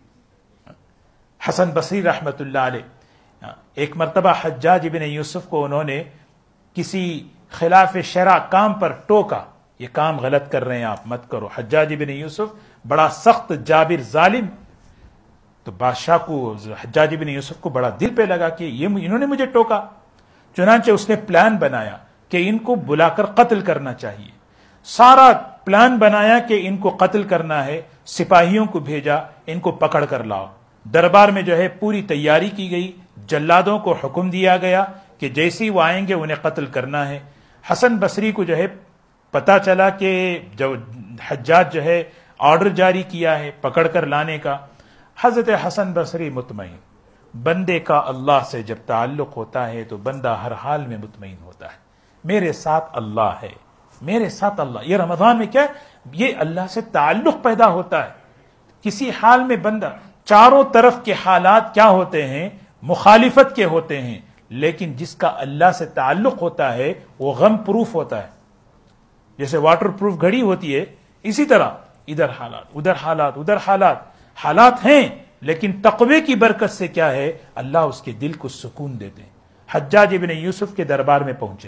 حسن بصری رحمت اللہ علیہ ایک مرتبہ حجاج بن یوسف کو انہوں نے کسی خلاف شرع کام پر ٹوکا، یہ کام غلط کر رہے ہیں آپ، مت کرو. حجاج بن یوسف بڑا سخت جابر ظالم. تو بادشاہ کو، حجاج بن یوسف کو بڑا دل پہ لگا کہ یہ انہوں نے مجھے ٹوکا. چنانچہ اس نے پلان بنایا کہ ان کو بلا کر قتل کرنا چاہیے. سارا پلان بنایا کہ ان کو قتل کرنا ہے، سپاہیوں کو بھیجا، ان کو پکڑ کر لاؤ. دربار میں جو ہے پوری تیاری کی گئی، جلادوں کو حکم دیا گیا کہ جیسے ہی وہ آئیں گے انہیں قتل کرنا ہے. حسن بصری کو جو ہے پتا چلا کہ جو حجاج جو ہے آرڈر جاری کیا ہے پکڑ کر لانے کا. حضرت حسن بصری مطمئن. بندے کا اللہ سے جب تعلق ہوتا ہے تو بندہ ہر حال میں مطمئن ہوتا ہے. میرے ساتھ اللہ ہے، میرے ساتھ اللہ. یہ رمضان میں کیا ہے، یہ اللہ سے تعلق پیدا ہوتا ہے. کسی حال میں بندہ، چاروں طرف کے حالات کیا ہوتے ہیں، مخالفت کے ہوتے ہیں، لیکن جس کا اللہ سے تعلق ہوتا ہے وہ غم پروف ہوتا ہے. جیسے واٹر پروف گھڑی ہوتی ہے، اسی طرح ادھر حالات ادھر حالات ادھر حالات حالات ہیں، لیکن تقوی کی برکت سے کیا ہے، اللہ اس کے دل کو سکون دیتے ہیں. حجاج ابن یوسف کے دربار میں پہنچے،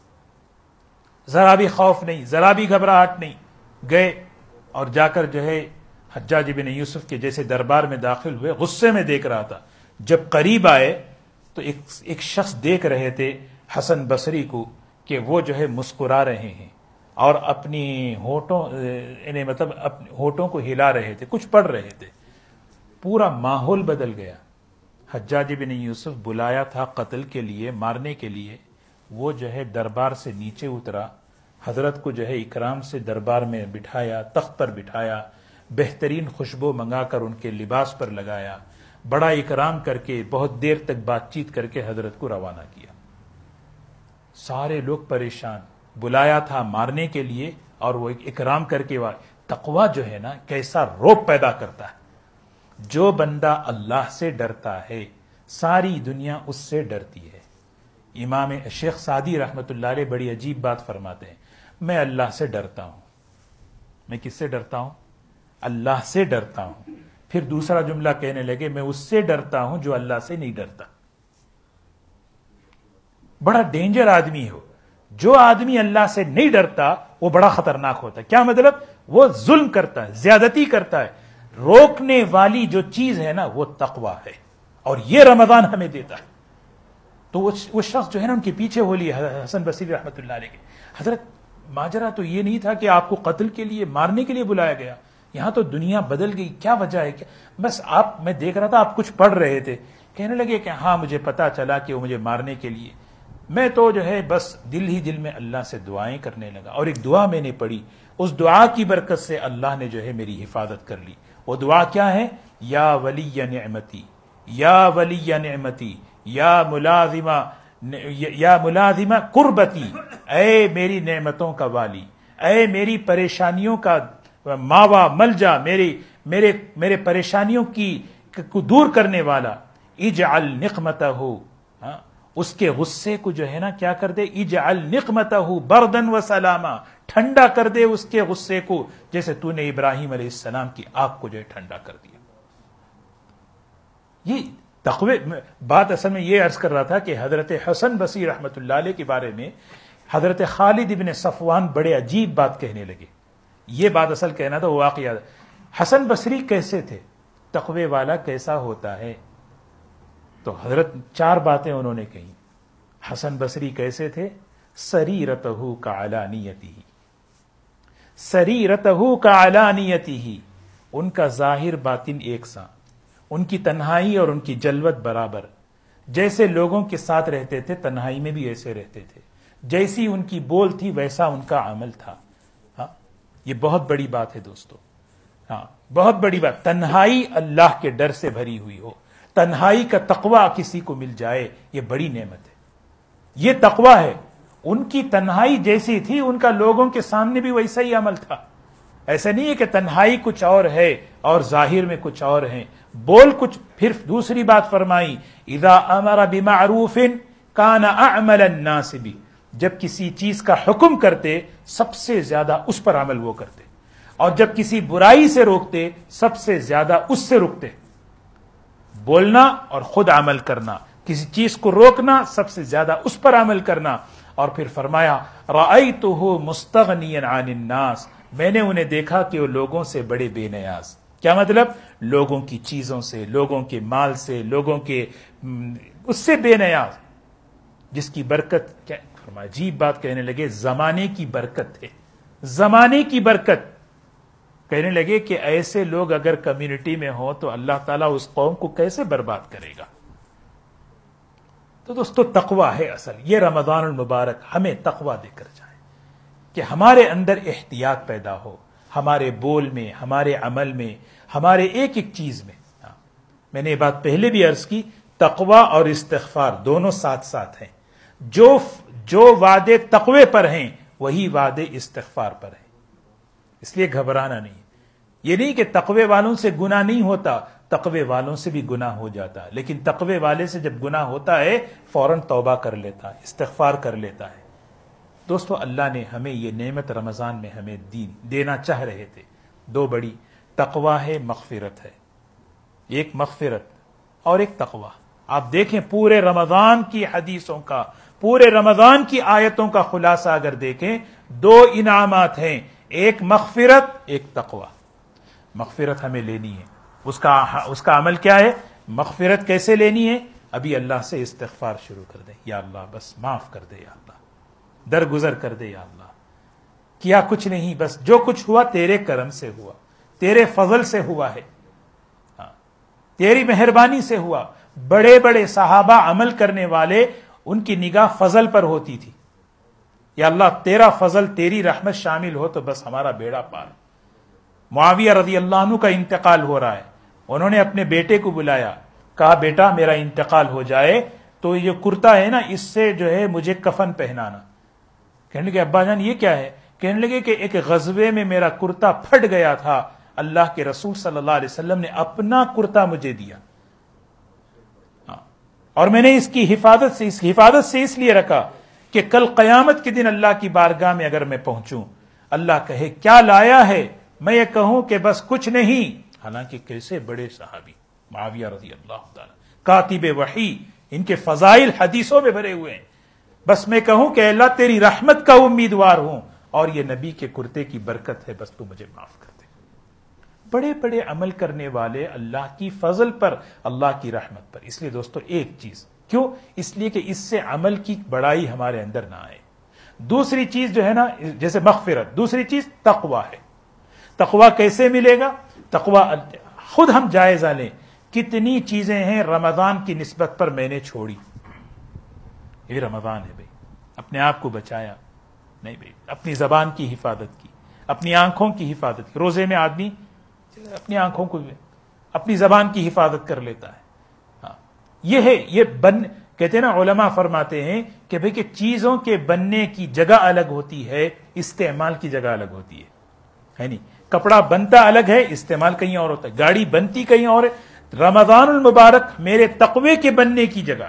ذرا بھی خوف نہیں، ذرا بھی گھبراہٹ نہیں. گئے اور جا کر جو ہے حجاج ابن یوسف کے جیسے دربار میں داخل ہوئے، غصے میں دیکھ رہا تھا. جب قریب آئے تو ایک ایک شخص دیکھ رہے تھے حسن بصری کو کہ وہ جو ہے مسکرا رہے ہیں اور اپنی ہونٹوں یعنی مطلب اپنے ہونٹوں کو ہلا رہے تھے، کچھ پڑھ رہے تھے. پورا ماحول بدل گیا. حجاج بن یوسف بلایا تھا قتل کے لیے، مارنے کے لیے، وہ جو ہے دربار سے نیچے اترا، حضرت کو جو ہے اکرام سے دربار میں بٹھایا، تخت پر بٹھایا، بہترین خوشبو منگا کر ان کے لباس پر لگایا، بڑا اکرام کر کے بہت دیر تک بات چیت کر کے حضرت کو روانہ کیا. سارے لوگ پریشان. بلایا تھا مارنے کے لیے اور وہ اکرام کر کے. تقوی جو ہے نا کیسا روب پیدا کرتا ہے. جو بندہ اللہ سے ڈرتا ہے ساری دنیا اس سے ڈرتی ہے. امام شیخ سعدی رحمت اللہ علیہ بڑی عجیب بات فرماتے ہیں، میں اللہ سے ڈرتا ہوں. میں کس سے ڈرتا ہوں؟ اللہ سے ڈرتا ہوں. پھر دوسرا جملہ کہنے لگے، میں اس سے ڈرتا ہوں جو اللہ سے نہیں ڈرتا. بڑا ڈینجر آدمی ہو. جو آدمی اللہ سے نہیں ڈرتا وہ بڑا خطرناک ہوتا ہے. کیا مطلب؟ وہ ظلم کرتا ہے، زیادتی کرتا ہے. روکنے والی جو چیز ہے نا وہ تقوی ہے، اور یہ رمضان ہمیں دیتا ہے. تو وہ شخص جو ہے نا ان کے پیچھے ہو لیے حسن بصری رحمت اللہ علیہ کے. حضرت ماجرا تو یہ نہیں تھا کہ آپ کو قتل کے لیے، مارنے کے لیے بلایا گیا. یہاں تو دنیا بدل گئی، کیا وجہ ہے؟ کیا بس آپ، میں دیکھ رہا تھا آپ کچھ پڑھ رہے تھے. کہنے لگے کہ ہاں مجھے پتا چلا کہ وہ مجھے مارنے کے لیے. میں تو جو ہے بس دل ہی دل میں اللہ سے دعائیں کرنے لگا، اور ایک دعا میں نے پڑھی، اس دعا کی برکت سے اللہ نے جو ہے میری حفاظت کر لی. وہ دعا کیا ہے؟ یا ولی نعمتی، یا ولی نعمتی، یا ملازمہ یا ملازمہ قربتی، اے میری نعمتوں کا والی، اے میری پریشانیوں کا ماوا ملجا، میری میرے میرے پریشانیوں کی کو دور کرنے والا. اجعل نقمتہ، اس کے غصے کو جو ہے نا کیا کر دے، اجعل نقمتہ بردن و سلاما، ٹھنڈا کر دے اس کے غصے کو، جیسے تو نے ابراہیم علیہ السلام کی آگ کو جو ہے ٹھنڈا کر دیا۔ یہ تقوی بات اصل میں یہ عرض کر رہا تھا کہ حضرت حسن بصری رحمۃ اللہ علیہ کے بارے میں حضرت خالد ابن صفوان بڑے عجیب بات کہنے لگے۔ یہ بات اصل کہنا تھا، وہ واقعہ حسن بصری کیسے تھے، تقوی والا کیسا ہوتا ہے، تو حضرت چار باتیں انہوں نے کہیں۔ حسن بصری کیسے تھے، سریرتہ کعلانیتہ، سریرتہ کعلانیتہ، ان کا ظاہر باطن ایک سا، ان کی تنہائی اور ان کی جلوت برابر، جیسے لوگوں کے ساتھ رہتے تھے تنہائی میں بھی ایسے رہتے تھے، جیسی ان کی بول تھی ویسا ان کا عمل تھا۔ ہاں یہ بہت بڑی بات ہے دوستو، ہاں بہت بڑی بات، تنہائی اللہ کے ڈر سے بھری ہوئی ہو، تنہائی کا تقوی کسی کو مل جائے، یہ بڑی نعمت ہے، یہ تقوی ہے۔ ان کی تنہائی جیسی تھی ان کا لوگوں کے سامنے بھی ویسا ہی عمل تھا۔ ایسا نہیں ہے کہ تنہائی کچھ اور ہے اور ظاہر میں کچھ اور ہیں، بول کچھ پھر دوسری بات فرمائی، اذا امر بمعروف کان اعمل الناس بھی، جب کسی چیز کا حکم کرتے سب سے زیادہ اس پر عمل وہ کرتے، اور جب کسی برائی سے روکتے سب سے زیادہ اس سے رکتے۔ بولنا اور خود عمل کرنا، کسی چیز کو روکنا سب سے زیادہ اس پر عمل کرنا۔ اور پھر فرمایا رأیتہ مستغنیا عن الناس، میں نے انہیں دیکھا کہ وہ لوگوں سے بڑے بے نیاز۔ کیا مطلب؟ لوگوں کی چیزوں سے، لوگوں کے مال سے، لوگوں کے اس سے بے نیاز، جس کی برکت کیا فرمایا، عجیب بات کہنے لگے، زمانے کی برکت ہے، زمانے کی برکت۔ کہنے لگے کہ ایسے لوگ اگر کمیونٹی میں ہوں تو اللہ تعالیٰ اس قوم کو کیسے برباد کرے گا۔ تو دوستو تقوی ہے اصل، یہ رمضان المبارک ہمیں تقوی دے کر جائے کہ ہمارے اندر احتیاط پیدا ہو، ہمارے بول میں، ہمارے عمل میں، ہمارے ایک ایک چیز میں۔ میں نے یہ بات پہلے بھی عرض کی، تقوی اور استغفار دونوں ساتھ ساتھ ہیں۔ جو جو وعدے تقوی پر ہیں وہی وعدے استغفار پر ہیں، اس لیے گھبرانا نہیں۔ یہ نہیں کہ تقوی والوں سے گناہ نہیں ہوتا، تقوی والوں سے بھی گناہ ہو جاتا ہے، لیکن تقوی والے سے جب گناہ ہوتا ہے فوراً توبہ کر لیتا ہے، استغفار کر لیتا ہے۔ دوستو اللہ نے ہمیں یہ نعمت رمضان میں ہمیں دین دینا چاہ رہے تھے، دو بڑی، تقوی ہے، مغفرت ہے، ایک مغفرت اور ایک تقوی۔ آپ دیکھیں پورے رمضان کی حدیثوں کا، پورے رمضان کی آیتوں کا خلاصہ اگر دیکھیں، دو انعامات ہیں، ایک مغفرت، ایک تقوی۔ مغفرت ہمیں لینی ہے، اس کا اس کا عمل کیا ہے؟ مغفرت کیسے لینی ہے؟ ابھی اللہ سے استغفار شروع کر دیں، یا اللہ بس معاف کر دے، یا اللہ درگزر کر دے، یا اللہ کیا کچھ نہیں، بس جو کچھ ہوا تیرے کرم سے ہوا، تیرے فضل سے ہوا ہے، ہاں تیری مہربانی سے ہوا۔ بڑے بڑے صحابہ عمل کرنے والے، ان کی نگاہ فضل پر ہوتی تھی، یا اللہ تیرا فضل، تیری رحمت شامل ہو تو بس ہمارا بیڑا پار۔ معاویہ رضی اللہ عنہ کا انتقال ہو رہا ہے، انہوں نے اپنے بیٹے کو بلایا، کہا بیٹا میرا انتقال ہو جائے تو یہ کرتا ہے نا اس سے جو ہے مجھے کفن پہنانا۔ کہنے لگے ابا جان یہ کیا ہے؟ کہنے لگے کہ ایک غزوے میں میرا کرتا پھٹ گیا تھا، اللہ کے رسول صلی اللہ علیہ وسلم نے اپنا کرتا مجھے دیا، اور میں نے اس کی حفاظت سے اس حفاظت سے اس لیے رکھا کہ کل قیامت کے دن اللہ کی بارگاہ میں اگر میں پہنچوں، اللہ کہے کیا لایا ہے، میں یہ کہوں کہ بس کچھ نہیں۔ حالانکہ کیسے بڑے صحابی معاویہ رضی اللہ تعالی، کاتب وحی، ان کے فضائل حدیثوں میں بھرے ہوئے ہیں، بس میں کہوں کہ اللہ تیری رحمت کا امیدوار ہوں، اور یہ نبی کے کرتے کی برکت ہے، بس تو مجھے معاف کر دے۔ بڑے بڑے عمل کرنے والے اللہ کی فضل پر، اللہ کی رحمت پر۔ اس لیے دوستو ایک چیز، کیوں؟ اس لیے کہ اس سے عمل کی بڑائی ہمارے اندر نہ آئے۔ دوسری چیز جو ہے نا، جیسے مغفرت، دوسری چیز تقوی ہے۔ تقوی کیسے ملے گا؟ تقوی خود ہم جائزہ لیں، کتنی چیزیں ہیں رمضان کی نسبت پر میں نے چھوڑی۔ یہ رمضان ہے بھائی، اپنے آپ کو بچایا نہیں بھائی، اپنی زبان کی حفاظت کی، اپنی آنکھوں کی حفاظت کی۔ روزے میں آدمی اپنی آنکھوں کو، اپنی زبان کی حفاظت کر لیتا ہے۔ ہاں یہ ہے، یہ بن کہتے ہیں نا، علماء فرماتے ہیں کہ بھئی کہ چیزوں کے بننے کی جگہ الگ ہوتی ہے، استعمال کی جگہ الگ ہوتی ہے، ہے نہیں؟ کپڑا بنتا الگ ہے، استعمال کہیں اور ہوتا ہے، گاڑی بنتی کہیں اور ہے۔ رمضان المبارک میرے تقوی کے بننے کی جگہ،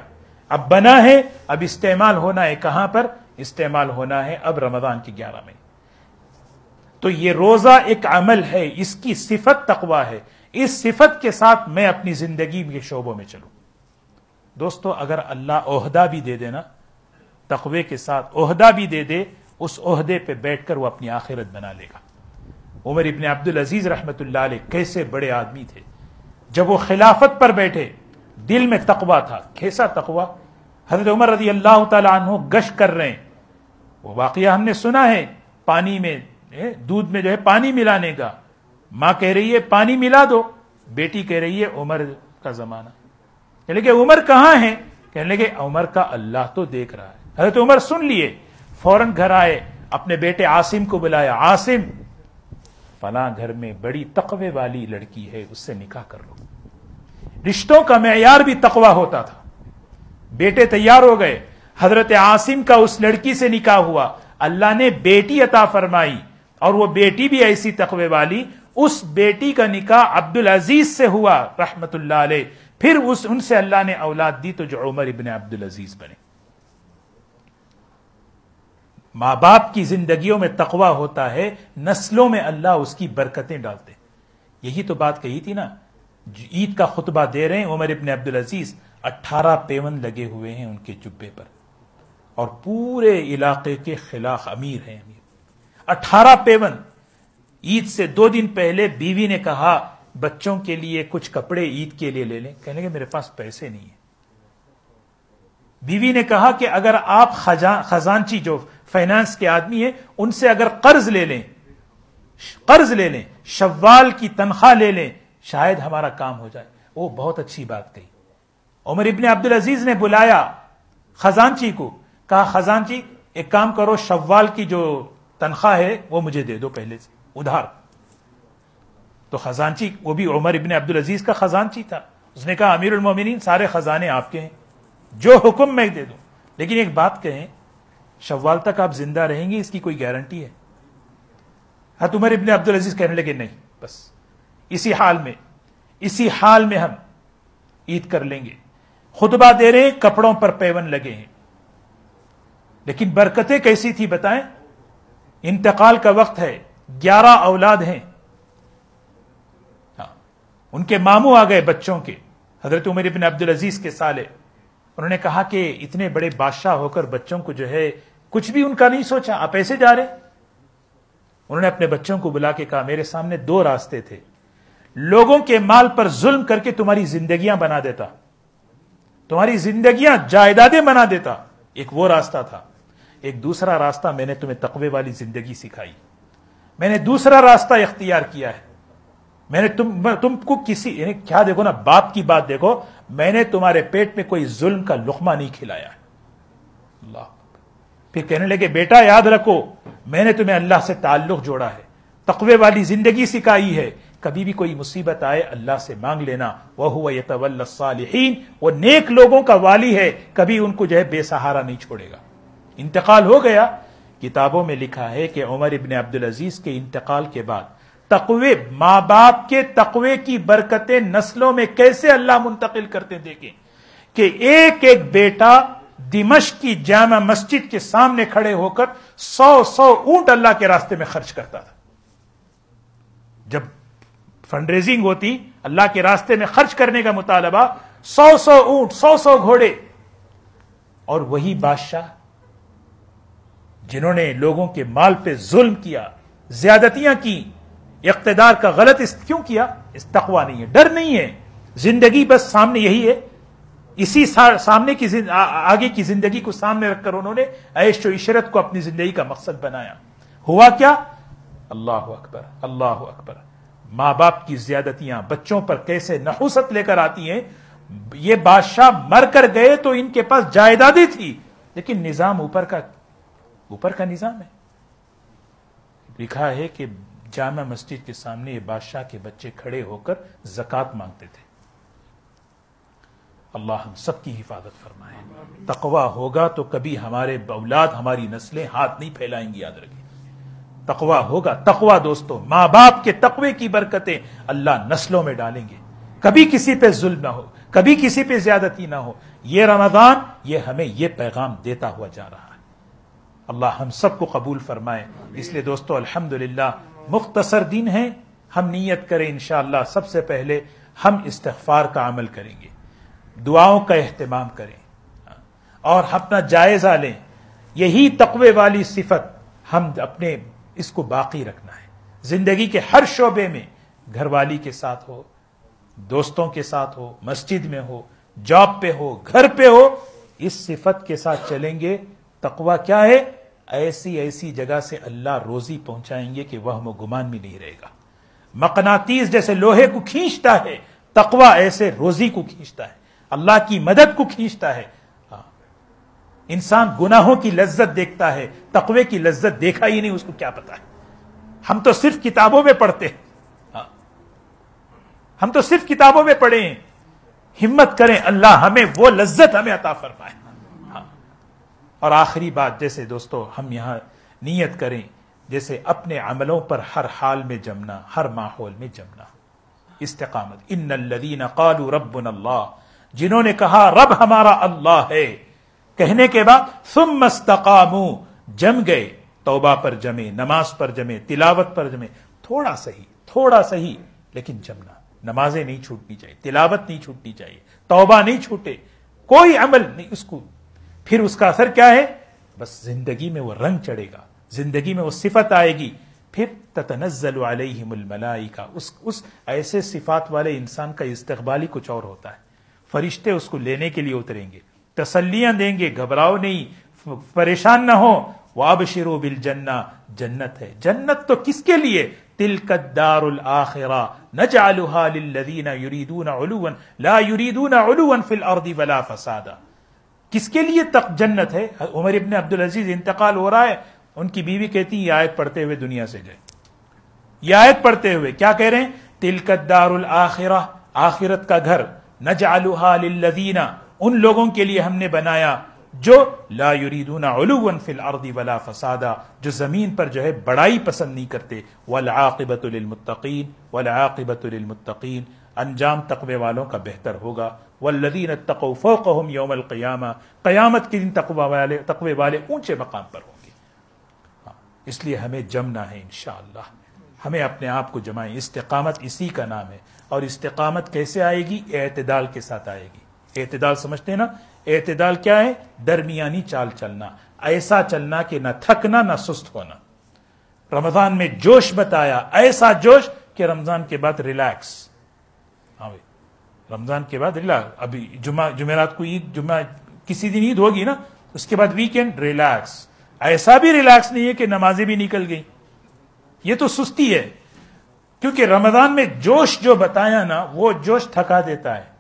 اب بنا ہے، اب استعمال ہونا ہے کہاں پر؟ استعمال ہونا ہے اب رمضان کی گیارہ میں. تو یہ روزہ ایک عمل ہے، اس کی صفت تقویٰ ہے. اس صفت کے ساتھ میں اپنی زندگی کے شعبوں میں چلوں. دوستو اگر اللہ عہدہ بھی دے دے نا، تقوی کے ساتھ عہدہ بھی دے دے، اس عہدے پہ بیٹھ کر وہ اپنی آخرت بنا لے گا. عمر ابن عبدالعزیز رحمت اللہ علیہ کیسے بڑے آدمی تھے. جب وہ خلافت پر بیٹھے دل میں تقویٰ تھا. کیسا تقویٰ؟ حضرت عمر رضی اللہ تعالی عنہ گشت کر رہے ہیں. وہ واقعہ ہم نے سنا ہے، پانی میں دودھ میں جو ہے پانی ملانے کا. ماں کہہ رہی ہے پانی ملا دو، بیٹی کہہ رہی ہے عمر کا زمانہ. کہنے لگے عمر کہاں ہیں؟ کہنے لگے عمر کا اللہ تو دیکھ رہا ہے. حضرت عمر سن لیے، فوراً گھر آئے، اپنے بیٹے عاصم کو بلایا. عاصم، فلاں گھر میں بڑی تقوی والی لڑکی ہے، اس سے نکاح کر لو. رشتوں کا معیار بھی تقوی ہوتا تھا. بیٹے تیار ہو گئے، حضرت عاصم کا اس لڑکی سے نکاح ہوا. اللہ نے بیٹی عطا فرمائی، اور وہ بیٹی بھی ایسی تقوی والی. اس بیٹی کا نکاح عبدالعزیز سے ہوا رحمت اللہ علیہ. پھر اس ان سے اللہ نے اولاد دی تو جو عمر ابن عبدالعزیز بنے. ماں باپ کی زندگیوں میں تقوی ہوتا ہے، نسلوں میں اللہ اس کی برکتیں ڈالتے. یہی تو بات کہی تھی نا. عید کا خطبہ دے رہے ہیں عمر ابن عبدالعزیز، اٹھارہ پیون لگے ہوئے ہیں ان کے جبے پر، اور پورے علاقے کے خلاف امیر ہیں. امیر اٹھارہ پیون. عید سے دو دن پہلے بیوی نے کہا بچوں کے لیے کچھ کپڑے عید کے لیے لے لیں. کہنے لگے میرے پاس پیسے نہیں ہیں. بیوی نے کہا کہ اگر آپ خزانچی جو فائنانس کے آدمی ہیں ان سے اگر قرض لے لیں قرض لے لیں شوال کی تنخواہ لے لیں، شاید ہمارا کام ہو جائے. وہ بہت اچھی بات کہی. عمر ابن عبدالعزیز نے بلایا خزانچی کو، کہا خزانچی ایک کام کرو، شوال کی جو تنخواہ ہے وہ مجھے دے دو پہلے سے ادھار. تو خزانچی، وہ بھی عمر ابن عبدالعزیز کا خزانچی تھا، اس نے کہا امیر المومنین سارے خزانے آپ کے ہیں، جو حکم میں دے دوں. لیکن ایک بات کہیں، شوال تک آپ زندہ رہیں گے اس کی کوئی گارنٹی ہے؟ حضرت عمر ابن عبدالعزیز کہنے لگے نہیں، بس اسی حال میں اسی حال میں ہم عید کر لیں گے. خطبہ دے رہے ہیں، کپڑوں پر پیون لگے ہیں. لیکن برکتیں کیسی تھی بتائیں؟ انتقال کا وقت ہے، گیارہ اولاد ہیں. ہاں، ان کے ماموں آ گئے بچوں کے، حضرت عمر ابن عبدالعزیز کے سالے. انہوں نے کہا کہ اتنے بڑے بادشاہ ہو کر بچوں کو جو ہے کچھ بھی ان کا نہیں سوچا، آپ ایسے جا رہے. انہوں نے اپنے بچوں کو بلا کے کہا میرے سامنے دو راستے تھے، لوگوں کے مال پر ظلم کر کے تمہاری زندگیاں بنا دیتا، تمہاری زندگیاں جائیدادیں بنا دیتا، ایک وہ راستہ تھا. ایک دوسرا راستہ میں نے تمہیں تقوی والی زندگی سکھائی. میں نے دوسرا راستہ اختیار کیا ہے. میں نے تم تم کو کسی، یعنی کیا دیکھو نا، باپ کی بات دیکھو، میں نے تمہارے پیٹ میں کوئی ظلم کا لقمہ نہیں کھلایا. اللہ. پھر کہنے لگے بیٹا یاد رکھو میں نے تمہیں اللہ سے تعلق جوڑا ہے، تقوی والی زندگی سکھائی ہے. کبھی بھی کوئی مصیبت آئے اللہ سے مانگ لینا. وَهُوَ يَتَوَلَّى الصَّالِحِينَ، وہ نیک لوگوں کا والی ہے، کبھی ان کو جو ہے بے سہارا نہیں چھوڑے گا. انتقال ہو گیا. کتابوں میں لکھا ہے کہ عمر ابن عبدالعزیز کے انتقال کے بعد تقوی، ماں باپ کے تقوی کی برکتیں نسلوں میں کیسے اللہ منتقل کرتے دیکھیں کہ ایک ایک بیٹا دمشق کی جامع مسجد کے سامنے کھڑے ہو کر سو سو اونٹ اللہ کے راستے میں خرچ کرتا تھا. جب فنڈ ریزنگ ہوتی، اللہ کے راستے میں خرچ کرنے کا مطالبہ، سو سو اونٹ، سو سو گھوڑے. اور وہی بادشاہ جنہوں نے لوگوں کے مال پہ ظلم کیا، زیادتیاں کی، اقتدار کا غلط اس کیوں کیا؟ اس تقوی نہیں ہے، ڈر نہیں ہے. زندگی بس سامنے یہی ہے، اسی سامنے کی آگے کی زندگی کو سامنے رکھ کر انہوں نے عیش و عشرت کو اپنی زندگی کا مقصد بنایا. ہوا کیا؟ اللہ اکبر، اللہ اکبر. ماں باپ کی زیادتیاں بچوں پر کیسے نحوست لے کر آتی ہیں. یہ بادشاہ مر کر گئے تو ان کے پاس جائیدادیں تھی، لیکن نظام اوپر کا اوپر کا نظام ہے. لکھا ہے کہ جامع مسجد کے سامنے یہ بادشاہ کے بچے کھڑے ہو کر زکوٰۃ مانگتے تھے. اللہ ہم سب کی حفاظت فرمائے. تقوی ہوگا تو کبھی ہمارے اولاد، ہماری نسلیں ہاتھ نہیں پھیلائیں گی. یاد رکھیں تقوی ہوگا. تقوی دوستو، ماں باپ کے تقوی کی برکتیں اللہ نسلوں میں ڈالیں گے. کبھی کسی پہ ظلم نہ ہو، کبھی کسی پہ زیادتی نہ ہو. یہ رمضان یہ ہمیں یہ پیغام دیتا ہوا جا رہا ہے. اللہ ہم سب کو قبول فرمائے. اس لیے دوستو الحمدللہ مختصر دن ہے. ہم نیت کریں انشاءاللہ سب سے پہلے ہم استغفار کا عمل کریں گے, دعاؤں کا اہتمام کریں اور اپنا جائزہ لیں. یہی تقوی والی صفت ہم اپنے اس کو باقی رکھنا ہے. زندگی کے ہر شعبے میں, گھر والی کے ساتھ ہو, دوستوں کے ساتھ ہو, مسجد میں ہو, جاب پہ ہو, گھر پہ ہو, اس صفت کے ساتھ چلیں گے. تقوی کیا ہے؟ ایسی ایسی جگہ سے اللہ روزی پہنچائیں گے کہ وہم و گمان بھی نہیں رہے گا. مقناطیس جیسے لوہے کو کھینچتا ہے, تقوی ایسے روزی کو کھینچتا ہے, اللہ کی مدد کو کھینچتا ہے. ہاں. انسان گناہوں کی لذت دیکھتا ہے, تقوی کی لذت دیکھا ہی نہیں, اس کو کیا پتا ہے. ہم تو صرف کتابوں میں پڑھتے ہیں. ہاں. ہم تو صرف کتابوں میں پڑھے ہیں. ہمت کریں, اللہ ہمیں وہ لذت ہمیں عطا فرمائے. ہاں. اور آخری بات, جیسے دوستو ہم یہاں نیت کریں, جیسے اپنے عملوں پر ہر حال میں جمنا, ہر ماحول میں جمنا. استقامت. ان الذین قالوا ربنا اللہ, جنہوں نے کہا رب ہمارا اللہ ہے, کہنے کے بعد ثم استقاموا, جم گئے, توبہ پر جمے, نماز پر جمے, تلاوت پر جمے. تھوڑا سہی تھوڑا سہی لیکن جمنا. نمازیں نہیں چھوٹنی چاہیے, تلاوت نہیں چھوٹنی چاہیے, توبہ نہیں چھوٹے, کوئی عمل نہیں. اس کو پھر اس کا اثر کیا ہے؟ بس زندگی میں وہ رنگ چڑھے گا, زندگی میں وہ صفت آئے گی. پھر تتنزل علیہم الملائکہ, اس اس ایسے صفات والے انسان کا استقبال ہی کچھ اور ہوتا ہے. فرشتے اس کو لینے کے لیے اتریں گے, تسلیاں دیں گے, گھبراؤ نہیں, پریشان نہ ہو. وابشروا بالجنہ, جنت ہے. جنت تو کس کے لیے؟ تلک الدار الاخرہ نجعلها للذین یریدون علوا لا یریدون علوا فی الارض ولا فسادا. کس کے لیے تک جنت ہے؟ عمر ابن عبدالعزیز انتقال ہو رہا ہے, ان کی بیوی کہتی یہ آیت پڑھتے ہوئے دنیا سے گئے. یہ آیت پڑھتے ہوئے کیا کہہ رہے ہیں؟ تلک الدار الاخرہ, آخرت کا گھر, نجعلها للذین, ان لوگوں کے لیے ہم نے بنایا جو لا یریدون علوا فی الارض ولا فسادا, جو زمین پر جو ہے بڑائی پسند نہیں کرتے. والعاقبۃ للمتقین, والعاقبۃ للمتقین, انجام تقوی والوں کا بہتر ہوگا. والذین اتقوا فوقهم یوم القیامہ, قیامت کے دن تقوی والے تقوی والے اونچے مقام پر ہوں گے. اس لیے ہمیں جمنا ہے انشاءاللہ, ہمیں اپنے آپ کو جمائیں. استقامت اسی کا نام ہے. اور استقامت کیسے آئے گی؟ اعتدال کے ساتھ آئے گی. اعتدال سمجھتے ہیں نا؟ اعتدال کیا ہے؟ درمیانی چال چلنا, ایسا چلنا کہ نہ تھکنا نہ سست ہونا. رمضان میں جوش بتایا, ایسا جوش کہ رمضان کے بعد ریلیکس. ہاں بھائی, رمضان کے بعد ریلیکس. ابھی جمعہ جمعرات کو عید, جمعہ کسی دن عید ہوگی نا, اس کے بعد ویکینڈ ریلیکس. ایسا بھی ریلیکس نہیں ہے کہ نمازیں بھی نکل گئی, یہ تو سستی ہے. کیونکہ رمضان میں جوش جو بتایا نا, وہ جوش تھکا دیتا ہے,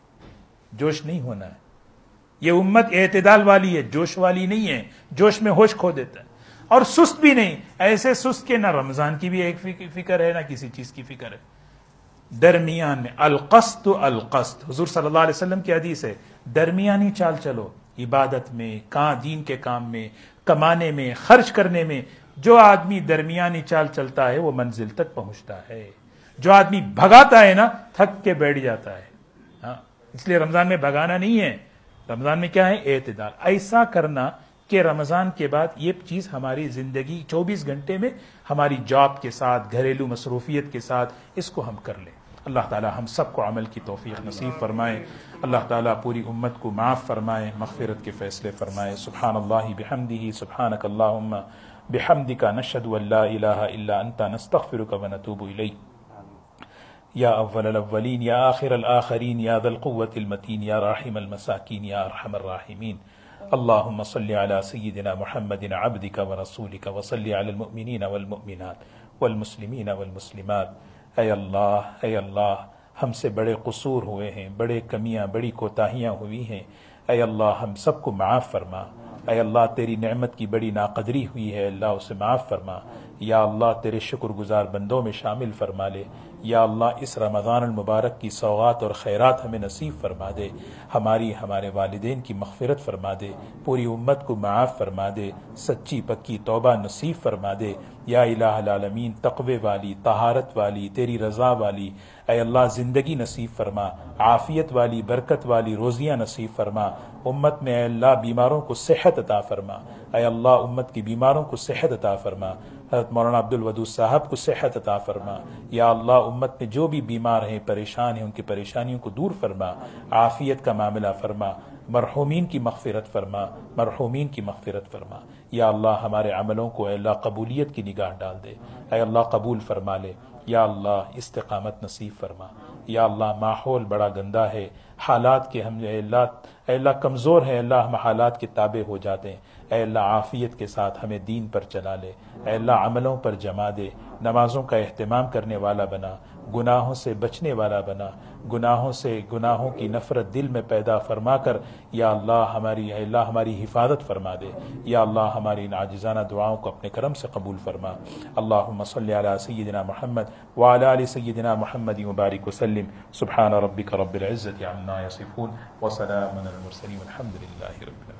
جوش نہیں ہونا ہے. یہ امت اعتدال والی ہے, جوش والی نہیں ہے. جوش میں ہوش کھو دیتا ہے. اور سست بھی نہیں, ایسے سست کہ نہ رمضان کی بھی ایک فکر ہے نہ کسی چیز کی فکر ہے. درمیان میں القسط القسط, حضور صلی اللہ علیہ وسلم کی حدیث ہے, درمیانی چال چلو. عبادت میں, کہاں دین کے کام میں, کمانے میں, خرچ کرنے میں. جو آدمی درمیانی چال چلتا ہے وہ منزل تک پہنچتا ہے. جو آدمی بھگاتا ہے نا, تھک کے بیٹھ جاتا ہے. ہاں, اس لیے رمضان میں بھگانا نہیں ہے. رمضان میں کیا ہے؟ اعتدال. ایسا کرنا کہ رمضان کے بعد یہ چیز ہماری زندگی چوبیس گھنٹے میں ہماری جاب کے ساتھ, گھریلو مصروفیت کے ساتھ اس کو ہم کر لیں. اللہ تعالی ہم سب کو عمل کی توفیق نصیب فرمائے. اللہ تعالی پوری امت کو معاف فرمائے, مغفرت کے فیصلے فرمائے. سبحان اللہ بحمدہ, سبحانک اللہم بحمدک, نشہد ان لا الہ الا انت, نستغفرک ونتوب الیک. یا اول الاولین, یا آخر الآخرین, یا ذا القوة المتین, یا راحم المساکین, یا ارحم الراحمین. اللہم صلی علی سیدنا محمد عبدک ورسولک, وصلی علی المؤمنین والمؤمنات والمسلمین والمسلمات. اے اللہ, اے اللہ, ہم سے بڑے قصور ہوئے ہیں, بڑے کمیاں, بڑی کوتاہیاں ہوئی ہیں. اے اللہ ہم سب کو معاف فرما. اے اللہ تیری نعمت کی بڑی ناقدری ہوئی ہے, اللہ اسے معاف فرما. یا اللہ تیرے شکر گزار بندوں میں شامل فرما لے۔ یا اللہ اس رمضان المبارک کی سوغات اور خیرات ہمیں نصیب فرما دے، ہماری ہمارے والدین کی مغفرت فرما دے، پوری امت کو معاف فرما دے، سچی پکی توبہ نصیب فرما دے۔ یا الہ العالمین تقوی والی، طہارت والی، تیری رضا والی اے اللہ زندگی نصیب فرما، عافیت والی، برکت والی روزیاں نصیب فرما۔ امت میں اے اللہ بیماروں کو صحت عطا فرما، اے اللہ امت کی بیماروں کو صحت عطا فرما۔ حضرت مولانا عبدالودود صاحب کو صحت عطا فرما۔ یا اللہ امت میں جو بھی بیمار ہیں، پریشان ہیں، ان کی پریشانیوں کو دور فرما، عافیت کا معاملہ فرما، مرحومین کی مغفرت فرما، مرحومین کی مغفرت فرما۔ یا اللہ ہمارے عملوں کو اے اللہ قبولیت کی نگاہ ڈال دے، اے اللہ قبول فرما لے۔ یا اللہ استقامت نصیب فرما۔ یا اللہ ماحول بڑا گندا ہے، حالات کے ہم اے اللہ اے اللہ کمزور ہیں، اللہ ہم حالات کے تابع ہو جاتے ہیں، اے اللہ عافیت کے ساتھ ہمیں دین پر چلا لے، اے اللہ عملوں پر جما دے، نمازوں کا اہتمام کرنے والا بنا، گناہوں سے بچنے والا بنا، گناہوں سے گناہوں کی نفرت دل میں پیدا فرما کر یا اللہ ہماری اے اللہ ہماری حفاظت فرما دے۔ یا اللہ ہماری ان عاجزانہ دعاؤں کو اپنے کرم سے قبول فرما۔ اللہم صلی علی سیدنا محمد وعلی آل سیدنا محمد مبارک وسلم۔ سبحان ربک رب العزة عما یصفون وسلام علی المرسلین والحمد للہ رب العالمین۔